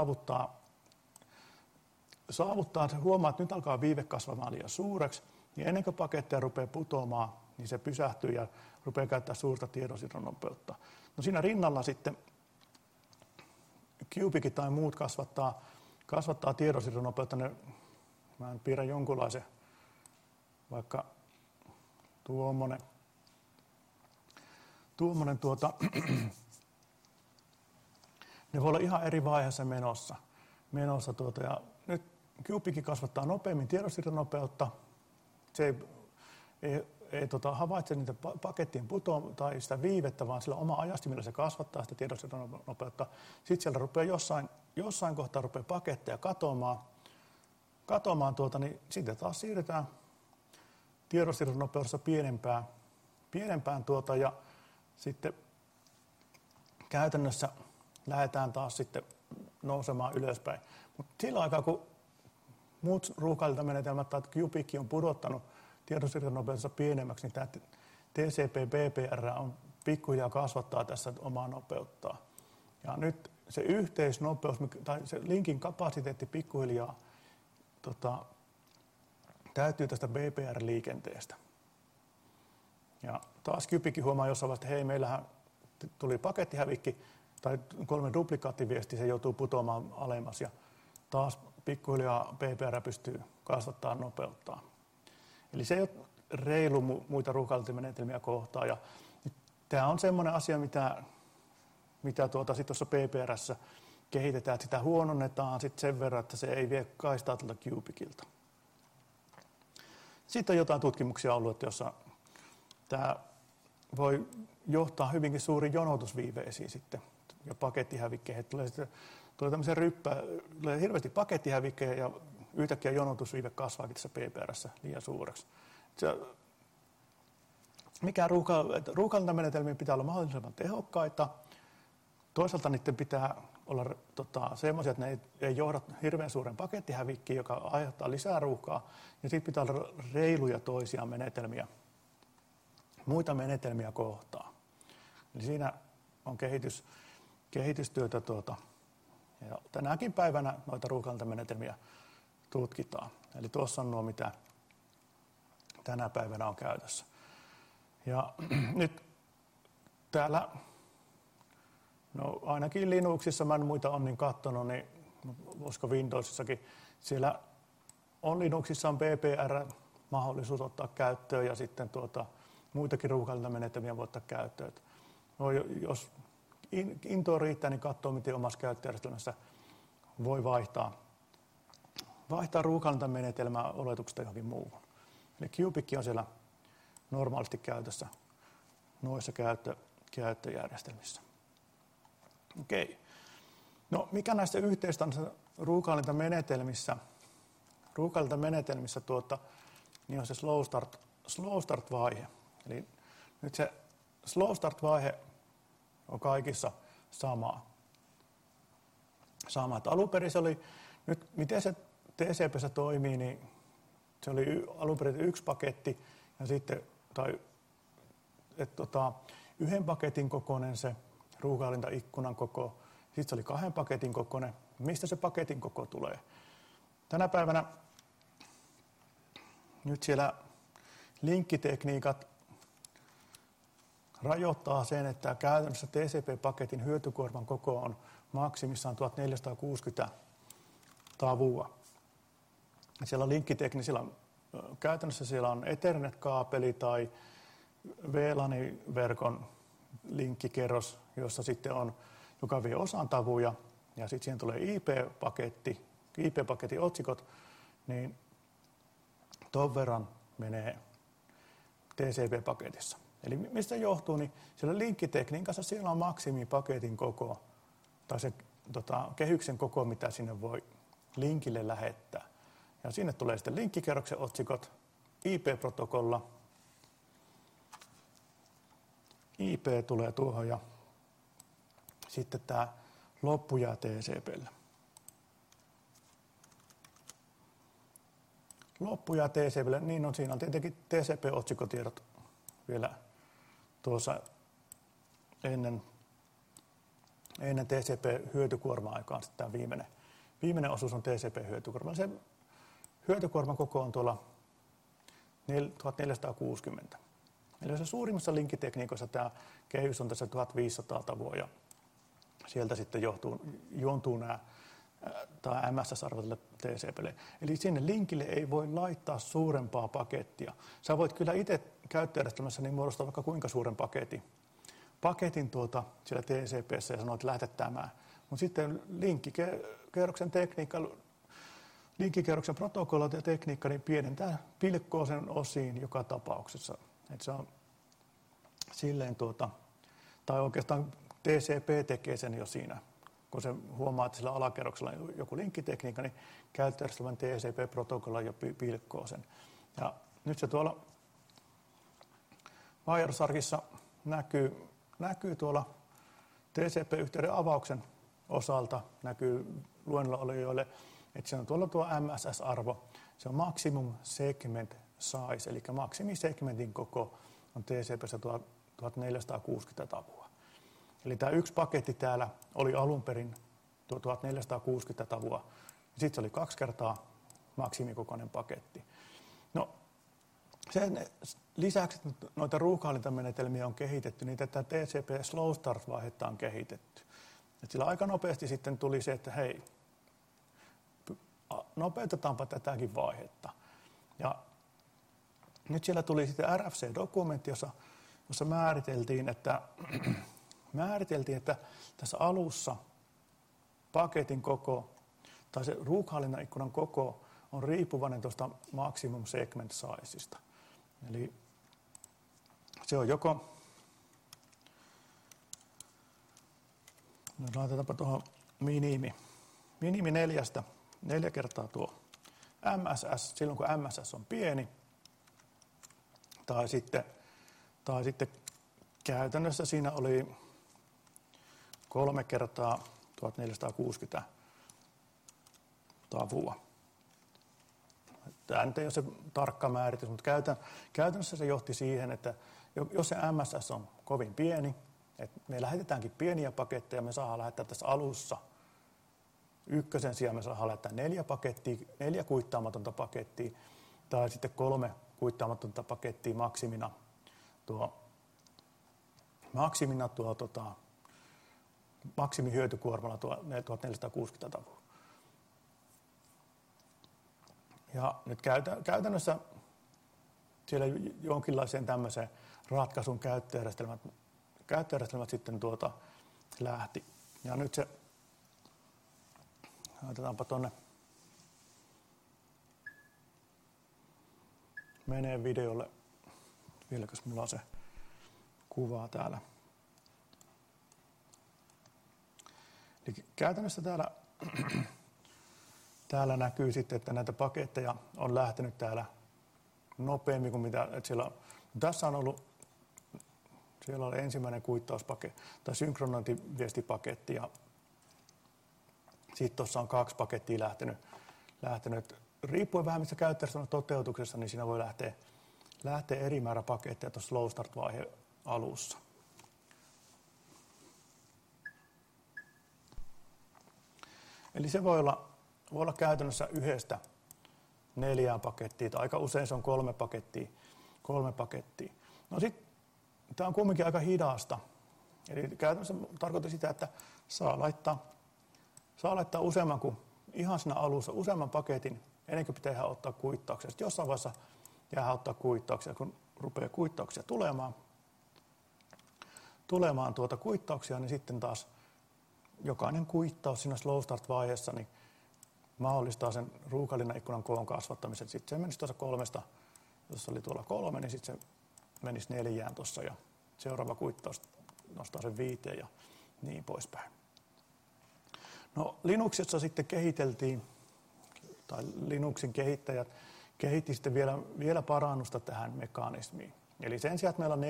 saavuttaa, se huomaa, että nyt alkaa viive kasvamaan liian suureksi, niin ennen kuin paketteja rupeaa putoamaan, niin se pysähtyy ja rupeaa käyttää suurta tiedonsiirron nopeutta. No siinä rinnalla sitten Cubic tai muut kasvattaa tiedonsiirron nopeutta. Mä piirrän jonkunlaisen, vaikka tuommoinen ne voi olla ihan eri vaiheessa menossa ja nyt Cubic kasvattaa nopeammin tiedonsiirron nopeutta. Se havaitse niitä pakettien tai sitä viivettä, vaan sillä oma ajastimilla se kasvattaa sitä tiedonsiirron nopeutta. Sitten siellä rupeaa jossain kohtaa rupeaa paketteja katoamaan niin sitten taas siirretään tiedonsiirron nopeudessa pienempään ja sitten käytännössä lähdetään taas sitten nousemaan ylöspäin. Mutta sillä aikaa, kun muut ruuhkailintamenetelmät tai Cubic on pudottanut tiedonsiirron nopeudessa pienemmäksi, niin tämä TCP/BPR on pikkuhiljaa kasvattaa tässä omaa nopeuttaan. Ja nyt se yhteisnopeus tai se linkin kapasiteetti pikkuhiljaa täytyy tästä BPR-liikenteestä. Ja taas Cubic huomaa jossain vaiheessa, että hei, meillähän tuli pakettihävikki tai 3 duplikaattiviesti, se joutuu putoamaan alemmas ja taas pikkuhiljaa BPR pystyy kasvattamaan nopeuttaan. Eli se ei ole reilu muita ruuhkailintamenetelmiä kohtaan. Ja tämä on semmoinen asia, mitä tuossa BPR:ssä kehitetään, että sitä huononnetaan sit sen verran, että se ei vie kaistaa tältä Cubicilta. Sitten on jotain tutkimuksia ollut, että jossa tämä voi johtaa hyvinkin suuriin jonotusviiveisiin sitten ja pakettihävikkeihin. Tulee tämmöisiä tulee hirveästi pakettihävikkejä ja yhtäkkiä jonotusviive kasvaakin tässä BPR:ssä liian suureksi. Ruuhkailumenetelmien pitää olla mahdollisimman tehokkaita. Toisaalta niiden pitää olla semmoisia, että ne ei johda hirveän suuren pakettihävikkiin, joka aiheuttaa lisää ruuhkaa. Ja sitten pitää olla reiluja toisia menetelmiä, muita menetelmiä kohtaan. Eli siinä on kehitystyötä. Ja tänäkin päivänä noita ruuhkailintamenetelmiä tutkitaan. Eli tuossa on nuo, mitä tänä päivänä on käytössä. Ja nyt täällä, no ainakin Linuxissa, mä en muita on niin katsonut, niin voisiko Windowsissakin, siellä on Linuxissa on BPR-mahdollisuus ottaa käyttöön ja sitten muitakin ruuhkailintamenetelmiä voi ottaa käyttöön. No, jos intoa riittää, niin katsoo, miten omassa käyttöjärjestelmässä voi vaihtaa ruuhkailintamenetelmää oletuksesta johonkin muuhun. Eli Cubic on siellä normaalisti käytössä noissa käyttöjärjestelmissä. Okei. No, mikä näissä yhteistä on ruuhkailintamenetelmissä niin on se slow start-vaihe. Eli nyt se slow start-vaihe on kaikissa sama. Että alun perin se oli, nyt miten se TCP:ssä toimii, niin se oli alun perin 1 paketti ja sitten, yhden paketin kokoinen se ruuhkailintaikkunan koko, sitten se oli 2 paketin kokoinen. Mistä se paketin koko tulee? Tänä päivänä nyt siellä linkkitekniikat rajoittaa sen, että käytännössä TCP-paketin hyötykuorman koko on maksimissaan 1460 tavua. Siellä on linkkiteknisillä, käytännössä siellä on Ethernet-kaapeli tai VLAN-verkon linkkikerros, jossa sitten on, joka vie osan tavuja, ja sitten siihen tulee IP-paketin otsikot, niin ton verran menee TCP-paketissa. Eli mistä johtuu, niin siellä linkkitekniikassa siellä on maksimipaketin koko, tai se kehyksen koko, mitä sinne voi linkille lähettää. Ja sinne tulee sitten linkkikerroksen otsikot, IP-protokolla, IP tulee tuohon ja sitten tämä loppu jää TCP:lle. Loppu jää TCP:lle, niin on siinä on tietenkin TCP-otsikotiedot vielä tuossa ennen TCP-hyötykuorma-aikaan. Sitten tämä viimeinen osuus on TCP-hyötykuorma. Se hyötykuorman koko on tuolla 1460. Eli se suurimmassa linkkitekniikoissa tämä kehys on tässä 1500 tavua ja sieltä sitten juontuu tämä MSS-arvo tälle TCP:lle. Eli sinne linkille ei voi laittaa suurempaa pakettia. Sä voit kyllä itse käyttöjärjestelmässä niin muodostaa vaikka kuinka suuren paketin siellä TCP:ssä ja sanoa, että lähetä tämä. Mutta sitten linkkikerroksen tekniikka linkkikerroksen protokollat ja tekniikka niin pienentää pilkkoa sen osiin joka tapauksessa. Et se on silleen tai oikeastaan TCP tekee sen jo siinä, kun se huomaa, että sillä alakerroksella on joku linkkitekniikka, niin käyttöjärjestelmän TCP-protokolla jo pilkkoo sen. Ja nyt se tuolla Wiresharkissa näkyy tuolla TCP-yhteyden avauksen osalta, näkyy luennolla olijoille, että se on tuolla tuo MSS-arvo, se on maximum segment size, eli maksimisegmentin koko on TCP:ssä 1460 tavua. Eli tämä yksi paketti täällä oli alun perin tuo 1460 tavua, ja sitten se oli 2 kertaa maksimikokoinen paketti. No, sen lisäksi noita ruuhkahallintamenetelmiä on kehitetty, niin tätä TCP Slow Start-vaihetta on kehitetty. Et sillä aika nopeasti sitten tuli se, että hei, nopeutetaanpa tätäkin vaihetta. Ja nyt siellä tuli sitten RFC-dokumentti, jossa määriteltiin, että tässä alussa paketin koko tai se ruuhkahallinnan ikkunan koko on riippuvainen tuosta maximum segment sizeista. Eli se on joko, no laitetaanpa tuohon minimi 4 kertaa tuo MSS, silloin kun MSS on pieni, tai sitten käytännössä siinä oli 3 kertaa 1460 tavua. Tämä nyt ei ole se tarkka määritys, mutta käytännössä se johti siihen, että jos se MSS on kovin pieni, että me lähetetäänkin pieniä paketteja, me saadaan lähettää tässä alussa ykkösen sijaan me saadaan lähettää 4 kuittaamatonta pakettia, tai sitten 3 kuittaamatonta pakettia maksimihyötykuormalla 1460 tavua. Ja nyt käytännössä siellä jonkinlaiseen tämmöiseen ratkaisun käyttöjärjestelmät sitten lähti. Ja nyt se, laitetaanpa tuonne, menee videolle, vieläkös mulla on se kuva täällä. Eli käytännössä täällä näkyy sitten, että näitä paketteja on lähtenyt täällä nopeammin kuin mitä, että tässä on ollut, siellä oli ensimmäinen kuittauspaketti tai synkronointiviestipaketti ja sitten tuossa on 2 pakettia lähtenyt. Riippuen vähän mistä käyttäjästä on toteutuksessa, niin siinä voi lähteä eri määrä paketteja tuossa slow start-vaiheen alussa. Eli se voi olla käytännössä 1-4 pakettia, tai aika usein se on 3 pakettia. No sitten tämä on kuitenkin aika hidasta. Eli käytännössä tarkoittaa sitä, että saa laittaa useamman kuin ihan siinä alussa, useamman paketin, ennen kuin pitää ihan ottaa kuittauksia. Sitten jossain vaiheessa jää ottaa kuittauksia, kun rupeaa kuittauksia tulemaan kuittauksia, niin sitten taas jokainen kuittaus siinä slow start-vaiheessa niin mahdollistaa sen ruuhkahallinnan ikkunan koon kasvattamisen. Sitten se menisi tuossa 3, jos oli tuolla 3, niin sitten se menisi 4 tuossa ja seuraava kuittaus nostaa sen 5 ja niin poispäin. No Linuxissa sitten kehiteltiin, tai Linuxin kehittäjät kehitti sitten vielä parannusta tähän mekanismiin. Eli sen sijaan, että meillä on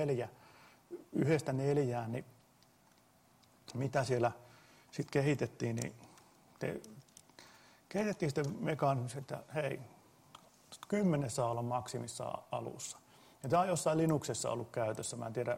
1-4, niin mitä siellä sitten kehitettiin, niin kehitettiin sitten mekanismi, että hei, 10 saa olla maksimissaan alussa. Ja tämä on jossain Linuxissa ollut käytössä. Mä en tiedä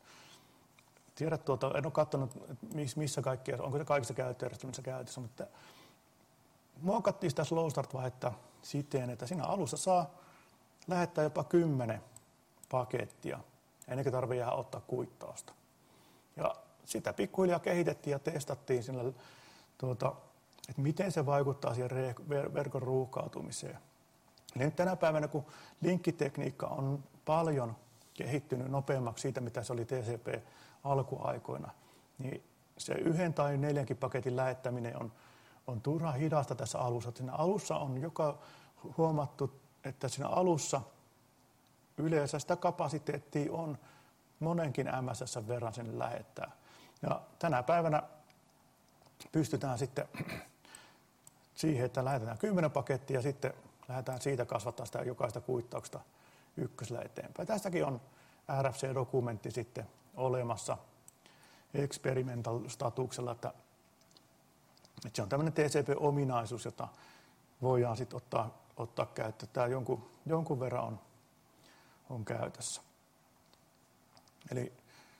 en ole katsonut, missä onko se kaikissa käyttöjärjestelmissä käytössä, mutta muokattiin sitä slow start-vaihetta siten, että siinä alussa saa lähettää jopa 10 pakettia, ennen kuin tarvitsee jäädä ottaa kuittausta. Ja sitä pikkuhiljaa kehitettiin ja testattiin sillä, että miten se vaikuttaa siihen verkon ruuhkautumiseen. Ja nyt tänä päivänä, kun linkkitekniikka on paljon kehittynyt nopeammaksi siitä, mitä se oli TCP alkuaikoina, niin se 1 tai 4 paketin lähettäminen on turha hidasta tässä alussa. Siinä alussa on huomattu, että siinä alussa yleensä sitä kapasiteettia on monenkin MSS verran sinne lähettää. Ja tänä päivänä pystytään sitten siihen, että lähetetään 10 pakettia ja sitten lähdetään siitä kasvattaa sitä jokaista kuittauksesta ykkösellä eteenpäin. Tästäkin on RFC-dokumentti sitten olemassa experimental statuksella, että se on tämmöinen TCP-ominaisuus, jota voidaan sitten ottaa käyttöön. Tämä jonkun verran on käytössä. Eli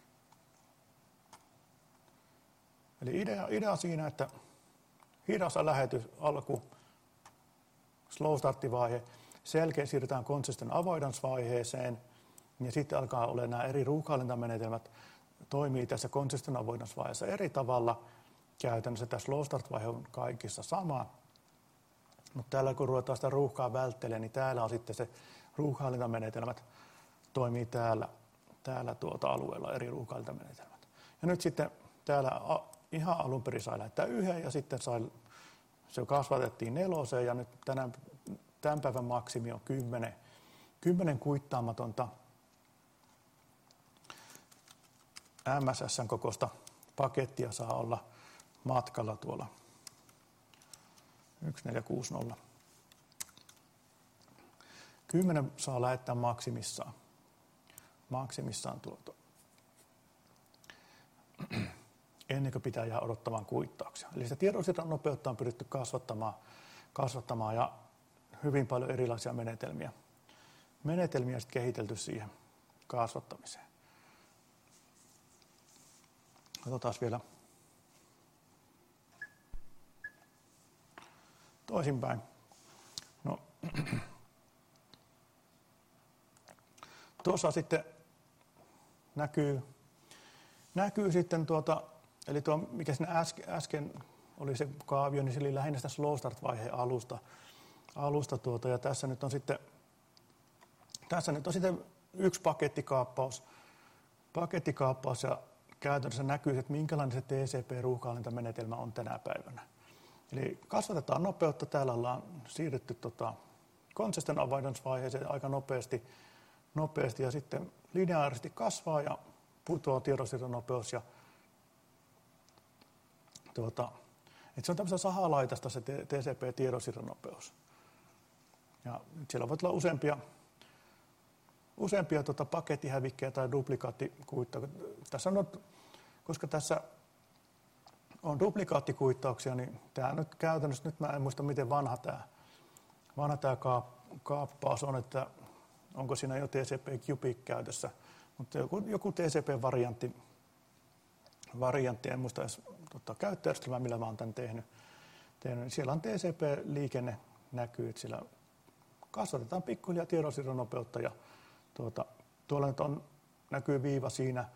idea siinä, että hidas lähetys alku, slow start-vaihe, selkeä siirrytään consistent avoidance-vaiheeseen, ja sitten alkaa olla nämä eri ruuhkahallintamenetelmät toimii tässä consistent avoidance-vaiheessa eri tavalla. Käytännössä tämä slow start-vaihe on kaikissa sama, mutta täällä kun ruvetaan sitä ruuhkaa välttelemään, niin täällä on sitten se ruuhkahallintamenetelmät toimii täällä alueella eri ruuhkahallintamenetelmät. Ja nyt sitten täällä ihan alun perin sai lähettää 1 ja sitten se kasvatettiin 4 ja nyt tämän päivän maksimi on 10 kuittaamatonta MSS:n kokoista pakettia saa olla matkalla tuolla 1460. 10 saa lähettää maksimissaan tuota. Ennen kuin pitää jäädä odottamaan kuittauksia. Eli sitä tiedonsiirron nopeutta on pyritty kasvattamaan ja hyvin paljon erilaisia menetelmiä sitten kehitelty siihen kasvattamiseen. Katsotaan vielä toisinpäin. No, tuossa sitten näkyy sitten eli tuo, mikä siinä äsken oli se kaavio, niin se oli lähinnä sitä slow start-vaiheen alusta ja tässä nyt on sitten yksi pakettikaappaus ja käytännössä näkyy, että minkälainen se TCP-ruuhkahallintamenetelmä on tänä päivänä. Eli kasvatetaan nopeutta, täällä ollaan siirrytty consistent avoidance-vaiheeseen aika nopeasti ja sitten lineaarisesti kasvaa ja putoaa tiedonsiirron nopeus ja että se on tämmöistä sahalaitasta se TCP-tiedonsiirron nopeus. Ja siellä voi olla useampia pakettihävikkejä tai duplikaattikuittauksia. Tässä on, koska tässä on duplikaattikuittauksia, niin tämä nyt käytännössä, nyt mä en muista miten vanha tämä kaappaus on, että onko siinä jo TCP-Cubic käytössä, mutta joku TCP-variantti, en muista edes käyttöjärjestelmää, millä mä oon tämän tehnyt. Siellä on TCP-liikenne näkyy, että siellä kasvatetaan pikkuhiljaa tiedonsiirron nopeutta ja tuolla nyt näkyy viiva siinä.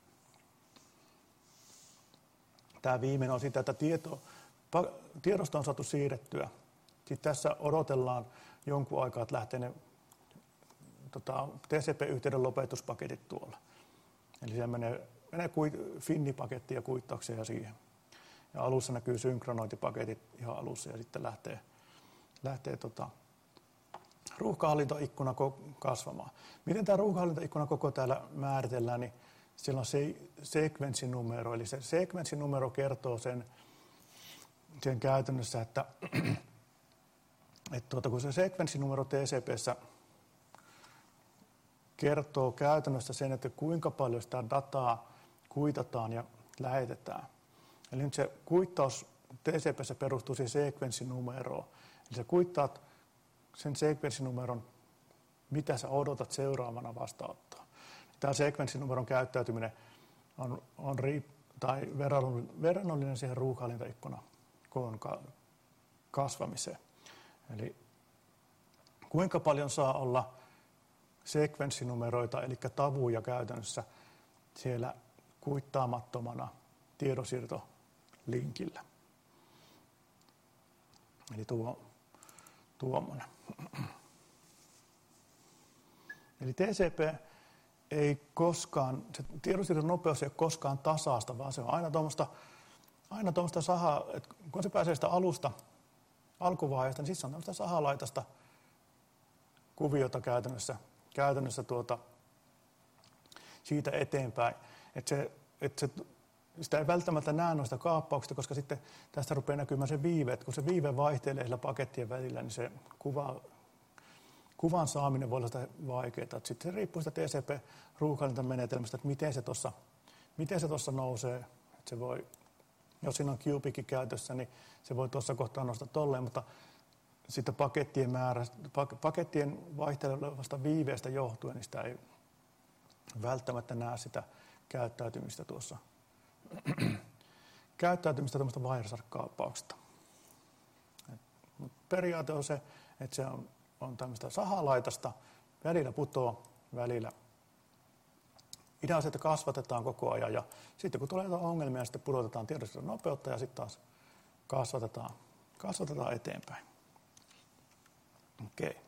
Tämä viimeinen on sitä, että tiedosto on saatu siirrettyä. Sitten tässä odotellaan jonkun aikaa, että lähtee ne TCP-yhteyden lopetuspaketit tuolla. Eli siellä menee FINI-paketti ja kuittauksia ja siihen. Ja alussa näkyy synkronointipaketit ihan alussa ja sitten lähtee ruuhkahallintoikkuna kasvamaan. Miten tämä ruuhkahallintoikkuna koko täällä määritellään, niin siellä on sekvenssinumero. Eli se sekvenssinumero kertoo sen käytännössä, että kun se sekvenssinumero TCP:ssä kertoo käytännössä sen, että kuinka paljon sitä dataa kuitataan ja lähetetään. Eli nyt se kuittaus TCP:ssä perustuu siihen sekvenssinumeroon. Eli sä kuittaat sen sekvenssinumeron, mitä sä odotat seuraavana vastaanottaa. Tämä sekvenssinumeron käyttäytyminen on verrannollinen siihen ruuhkahallintaikkunan koon kasvamiseen. Eli kuinka paljon saa olla sekvenssinumeroita, eli tavuja käytännössä siellä kuittaamattomana tiedonsiirtolinkillä. Eli tuommoinen. Eli TCP ei koskaan, se tiedonsiirron nopeus ei ole koskaan tasaista, vaan se on aina tuommoista aina tuommoista sahaa, että kun se pääsee sitä alusta, alkuvaiheesta, niin sitten se on tämmöistä sahalaitasta kuviota käytännössä siitä eteenpäin. Sitä ei välttämättä näe noista kaappauksista, koska sitten tästä rupeaa näkymään se viive, että kun se viive vaihtelee sillä pakettien välillä, niin se kuvan saaminen voi olla sitä vaikeaa. Sitten se riippuu sitä TCP-ruuhkahallintamenetelmästä, että miten se tuossa nousee. Että se voi, jos siinä on Cubic käytössä, niin se voi tuossa kohtaa nostaa tolleen, mutta sitten pakettien vaihtelevasta viiveestä johtuen, niin sitä ei välttämättä näe sitä käyttäytymistä tuossa. Käyttäytymistä tuommoista Wireshark-kaappauksesta. Periaate on se, että se on tämmöistä sahalaitasta, välillä putoo, välillä. Idea on se, että kasvatetaan koko ajan ja sitten kun tulee ongelmia, sitten pudotetaan tiedoston nopeutta ja sitten taas kasvatetaan eteenpäin. Okei.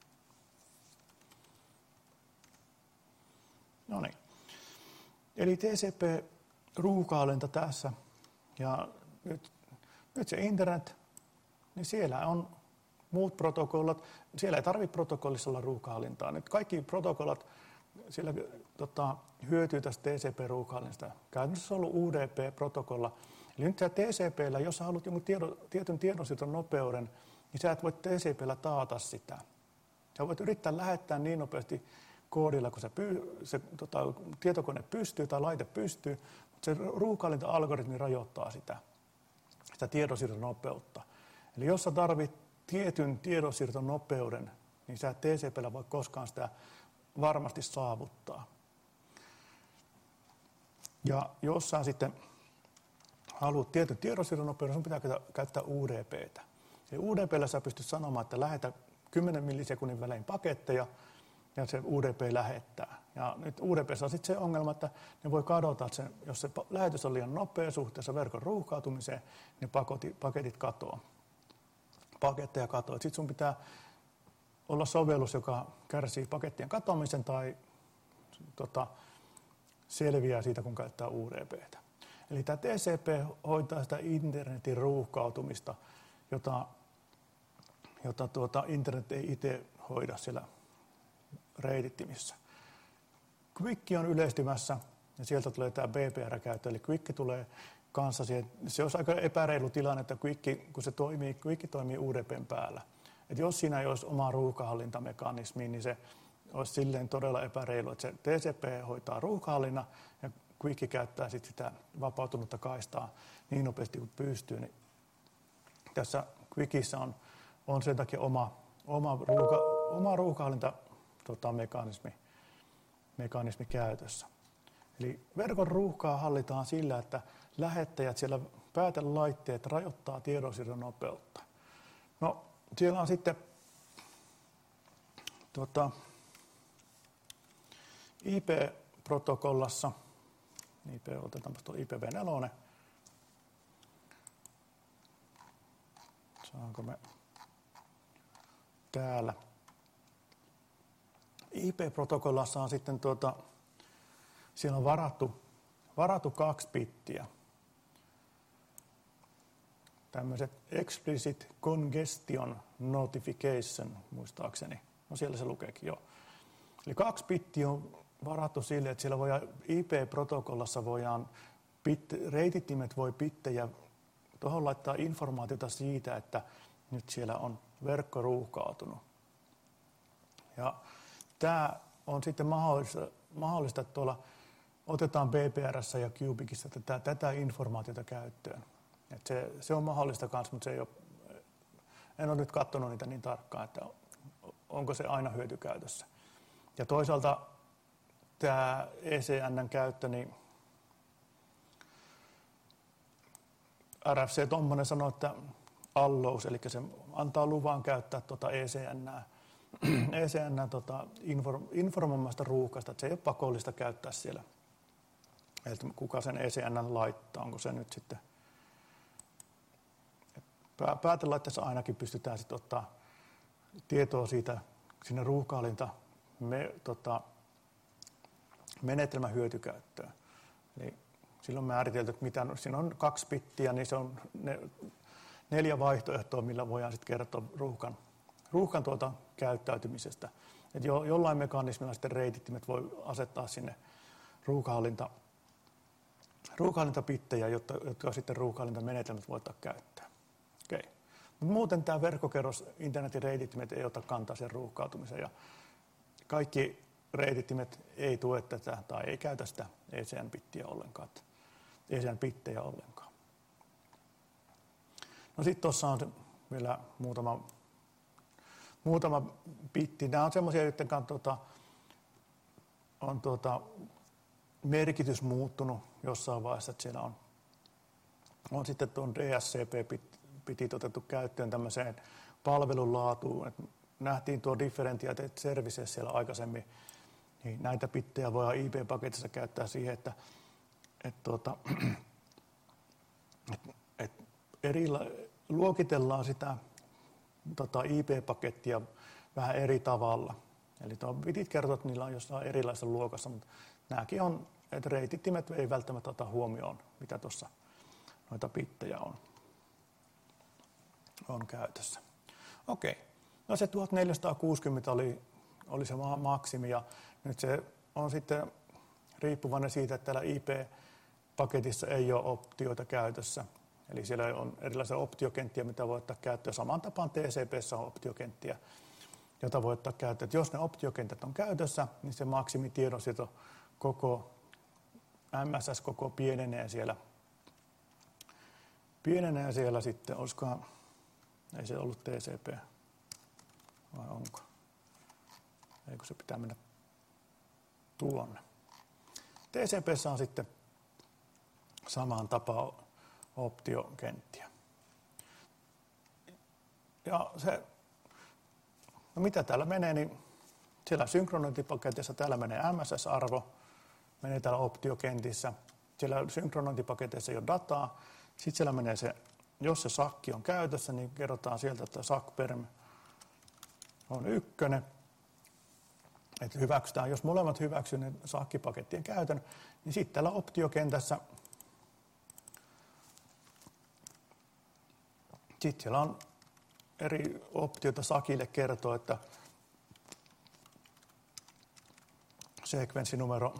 No niin. Eli TCP-ruuhkahallinta tässä ja nyt se internet, niin siellä on muut protokollat. Siellä ei tarvitse protokollissa olla ruuhkahallintaa. Nyt kaikki protokollat siellä hyötyy tästä TCP-ruuhkahallinnasta. Käytännössä on ollut UDP-protokolla. Eli nyt TCP:llä, jos sä haluat jonkun tietyn tiedonsiirton nopeuden, niin sä et voi TCP:llä taata sitä. Sä voit yrittää lähettää niin nopeasti koodilla, kun se tietokone pystyy tai laite pystyy, mutta se ruuhkahallinta-algoritmi rajoittaa sitä tiedonsiirton nopeutta. Eli jos sä tarvit tietyn tiedonsiirton nopeuden, niin sä et TCP:llä voi koskaan sitä varmasti saavuttaa. Ja jos sä sitten haluat tietyn tiedonsiirron nopeuden, sun pitää käyttää UDP:tä. Eli UDP:llä sä pystyt sanomaan, että lähetä 10 millisekunnin välein paketteja, ja se UDP lähettää. Ja nyt UDP:ssä on sitten se ongelma, että ne voi kadota, että jos se lähetys on liian nopea suhteessa verkon ruuhkautumiseen, niin paketit katoaa. Paketteja katoaa. Sitten sun pitää olla sovellus, joka kärsii pakettien katoamisen tai selviää siitä, kun käyttää UDP:tä. Eli tämä TCP hoitaa sitä internetin ruuhkautumista, jota internet ei itse hoida siellä reitittimissä. Quick on yleistymässä ja sieltä tulee tämä BPR-käyttö, eli Quick tulee kanssa siihen. Se on aika epäreilu tilanne, että Quick toimii UDP:n päällä. Et jos siinä ei olisi omaa ruuhkahallintamekanismia, niin se olisi silleen todella epäreilu, että se TCP hoitaa ruuhkahallinnan ja Quick käyttää sitten sitä vapautunutta kaistaa niin nopeasti kuin pystyy. Niin tässä Quickissä on sen takia oma ruuhkahallintamekanismi käytössä. Eli verkon ruuhkaa hallitaan sillä, että lähettäjät siellä päätelaitteet rajoittaa tiedonsiirron nopeutta. No, siellä on sitten IP-protokollassa, otetaanpa tuo IPv4, saanko me täällä. IP-protokollassa on sitten siellä on varattu 2 bittiä. Tämmöiset explicit congestion notification, muistaakseni. No siellä se lukeekin jo. Eli 2 bittiä on varattu sille, että siellä voidaan IP-protokollassa reitittimet voi bittejä tuohon laittaa informaatiota siitä, että nyt siellä on verkko ruuhkautunut. Ja tämä on sitten mahdollista, että tuolla otetaan BPR:ssä ja Cubicissa tätä informaatiota käyttöön. Et se on mahdollista kanssa, mutta se ei ole, en ole nyt katsonut niitä niin tarkkaan, että onko se aina hyötykäytössä. Ja toisaalta tämä ECN:n käyttö, niin RFC Tommonen sanoi, että allows, eli se antaa luvan käyttää ECN:ää informoimasta ruuhkasta, että se ei ole pakollista käyttää siellä. Eli kuka sen ECN:n laittaa, onko se nyt sitten päätelaitteessa ainakin pystytään sitten ottaa tietoa siitä sinne ruuhkahallinta menetelmän hyötykäyttöön. Eli silloin määritelty, että mitä, siinä on 2 bittiä, niin se on 4 vaihtoehtoa, millä voidaan sitten kertoa ruuhkan käyttäytymisestä. Et jollain mekanismilla sitten reitittimet voi asettaa sinne ruuhkahallintabittejä, jotka sitten ruuhkahallintamenetelmät voi ottaa käyttää. Okay. Mut muuten tämä verkkokerros, internetin reitittimet ei ota kantaa sen ruuhkautumiseen. Ja kaikki reitittimet ei tue tätä tai ei käytä sitä ECN-bittejä ollenkaan. No sitten tuossa on vielä muutama bitti. Nämä on semmoisia, joiden kanssa on merkitys muuttunut jossain vaiheessa, että siellä on sitten tuon DSCP-bitit otettu käyttöön tämmöiseen palvelun laatuun. Et nähtiin tuo differentiated services siellä aikaisemmin, niin näitä bittejä voidaan IP-paketissa käyttää siihen, että luokitellaan sitä IP-pakettia vähän eri tavalla. Eli tuo bitit kertoo, että niillä on jossain erilaisessa luokassa, mutta nämäkin on, että reitittimet ei välttämättä ota huomioon, mitä tuossa noita bittejä on käytössä. Okei, no se 1460 oli se maksimi ja nyt se on sitten riippuvainen siitä, että täällä IP-paketissa ei ole optioita käytössä. Eli siellä on erilaisia optiokenttiä, mitä voi ottaa käyttöön. Samaan tapaan TCP:ssä on optiokenttiä, jota voi ottaa käyttöön. Et jos ne optiokentät on käytössä, niin se maksimitiedonsiirto koko MSS-koko pienenee siellä sitten. Olisikohan, ei se ollut TCP, vai onko? Eikö se pitää mennä tuonne. TCP:ssä on sitten samaan tapaan optiokenttiä. Ja se, no mitä täällä menee, niin siellä synkronointipaketissa täällä menee MSS-arvo, menee täällä optiokentissä. Siellä synkronointipaketeissa ei ole dataa. Sitten siellä menee se, jos se sakki on käytössä, niin kerrotaan sieltä, että sakperm on 1. Että hyväksytään, jos molemmat hyväksyvät ne sakkipakettien käytön, niin sitten täällä optiokentässä sitten siellä on eri optioita sakille kertoo, että sekvenssinumero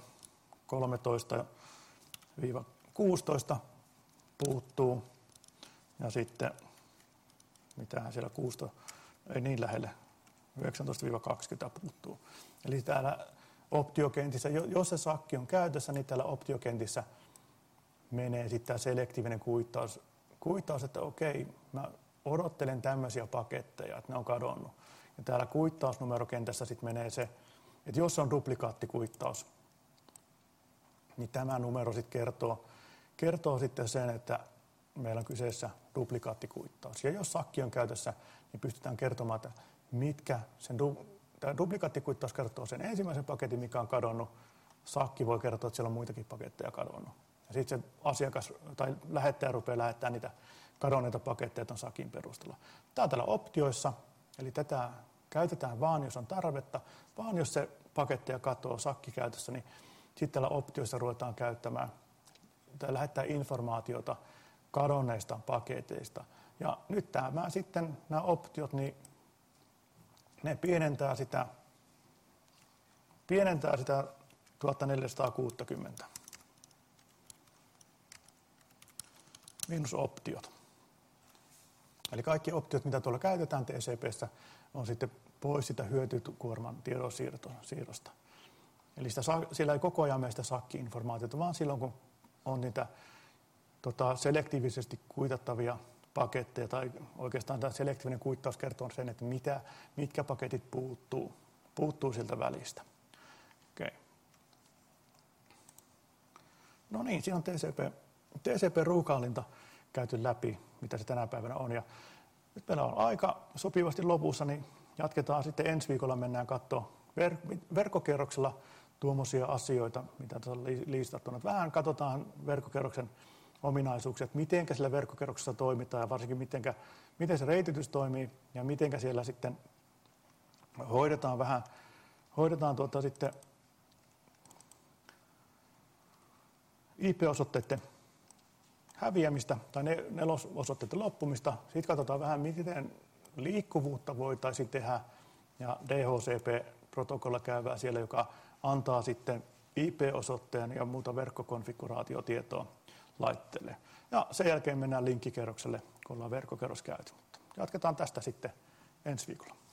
13-16 puuttuu ja sitten mitähän siellä 16 ei niin lähelle 19-20 puuttuu. Eli täällä optiokentissä, jos se sakki on käytössä, niin täällä optiokentissä menee sitten tämä selektiivinen kuittaus, että okei, mä odottelen tämmöisiä paketteja, että ne on kadonnut. Ja täällä kuittausnumerokentässä sitten menee se, että jos on duplikaattikuittaus, niin tämä numero sitten kertoo sitten sen, että meillä on kyseessä duplikaattikuittaus. Ja jos sakki on käytössä, niin pystytään kertomaan, että mitkä tämä duplikaattikuittaus kertoo sen ensimmäisen paketin, mikä on kadonnut. Sakki voi kertoa, että siellä on muitakin paketteja kadonnut. Ja sitten se asiakas tai lähettäjä rupeaa lähettämään niitä kadonneita paketteja ton sakin perusteella. Tämä on täällä optioissa, eli tätä käytetään vaan, jos on tarvetta, vaan jos se paketteja katoaa sakki käytössä, niin sitten täällä optioissa ruvetaan käyttämään tai lähettää informaatiota kadonneista paketeista. Ja nyt nämä optiot, niin ne pienentää sitä 1460 miinus optiot. Eli kaikki optiot, mitä tuolla käytetään TCP:ssä, on sitten pois sitä hyötykuorman tiedonsiirrosta. Eli siellä ei koko ajan mene sitä sakki-informaatiota, vaan silloin, kun on niitä selektiivisesti kuitattavia paketteja, tai oikeastaan tämä selektiivinen kuittaus kertoo sen, että mitkä paketit puuttuu siltä välistä. Okay. No niin, siinä on TCP-ruuhkahallinta käyty läpi, mitä se tänä päivänä on. Ja nyt meillä on aika sopivasti lopussa, niin jatketaan sitten ensi viikolla, mennään katsoa verkkokerroksella tuommoisia asioita, mitä tässä on listattuna. Vähän katsotaan verkkokerroksen ominaisuuksia, että miten sillä verkkokerroksessa toimitaan ja varsinkin miten se reititys toimii ja miten siellä sitten hoidetaan sitten IP-osoitteiden häviämistä tai nelososoitteiden loppumista. Sitten katsotaan vähän, miten liikkuvuutta voitaisiin tehdä. Ja DHCP-protokolla käyvää siellä, joka antaa sitten IP-osoitteen ja muuta verkkokonfiguraatiotietoa laitteelle. Ja sen jälkeen mennään linkkikerrokselle, kun ollaan verkkokerros käyty. Jatketaan tästä sitten ensi viikolla.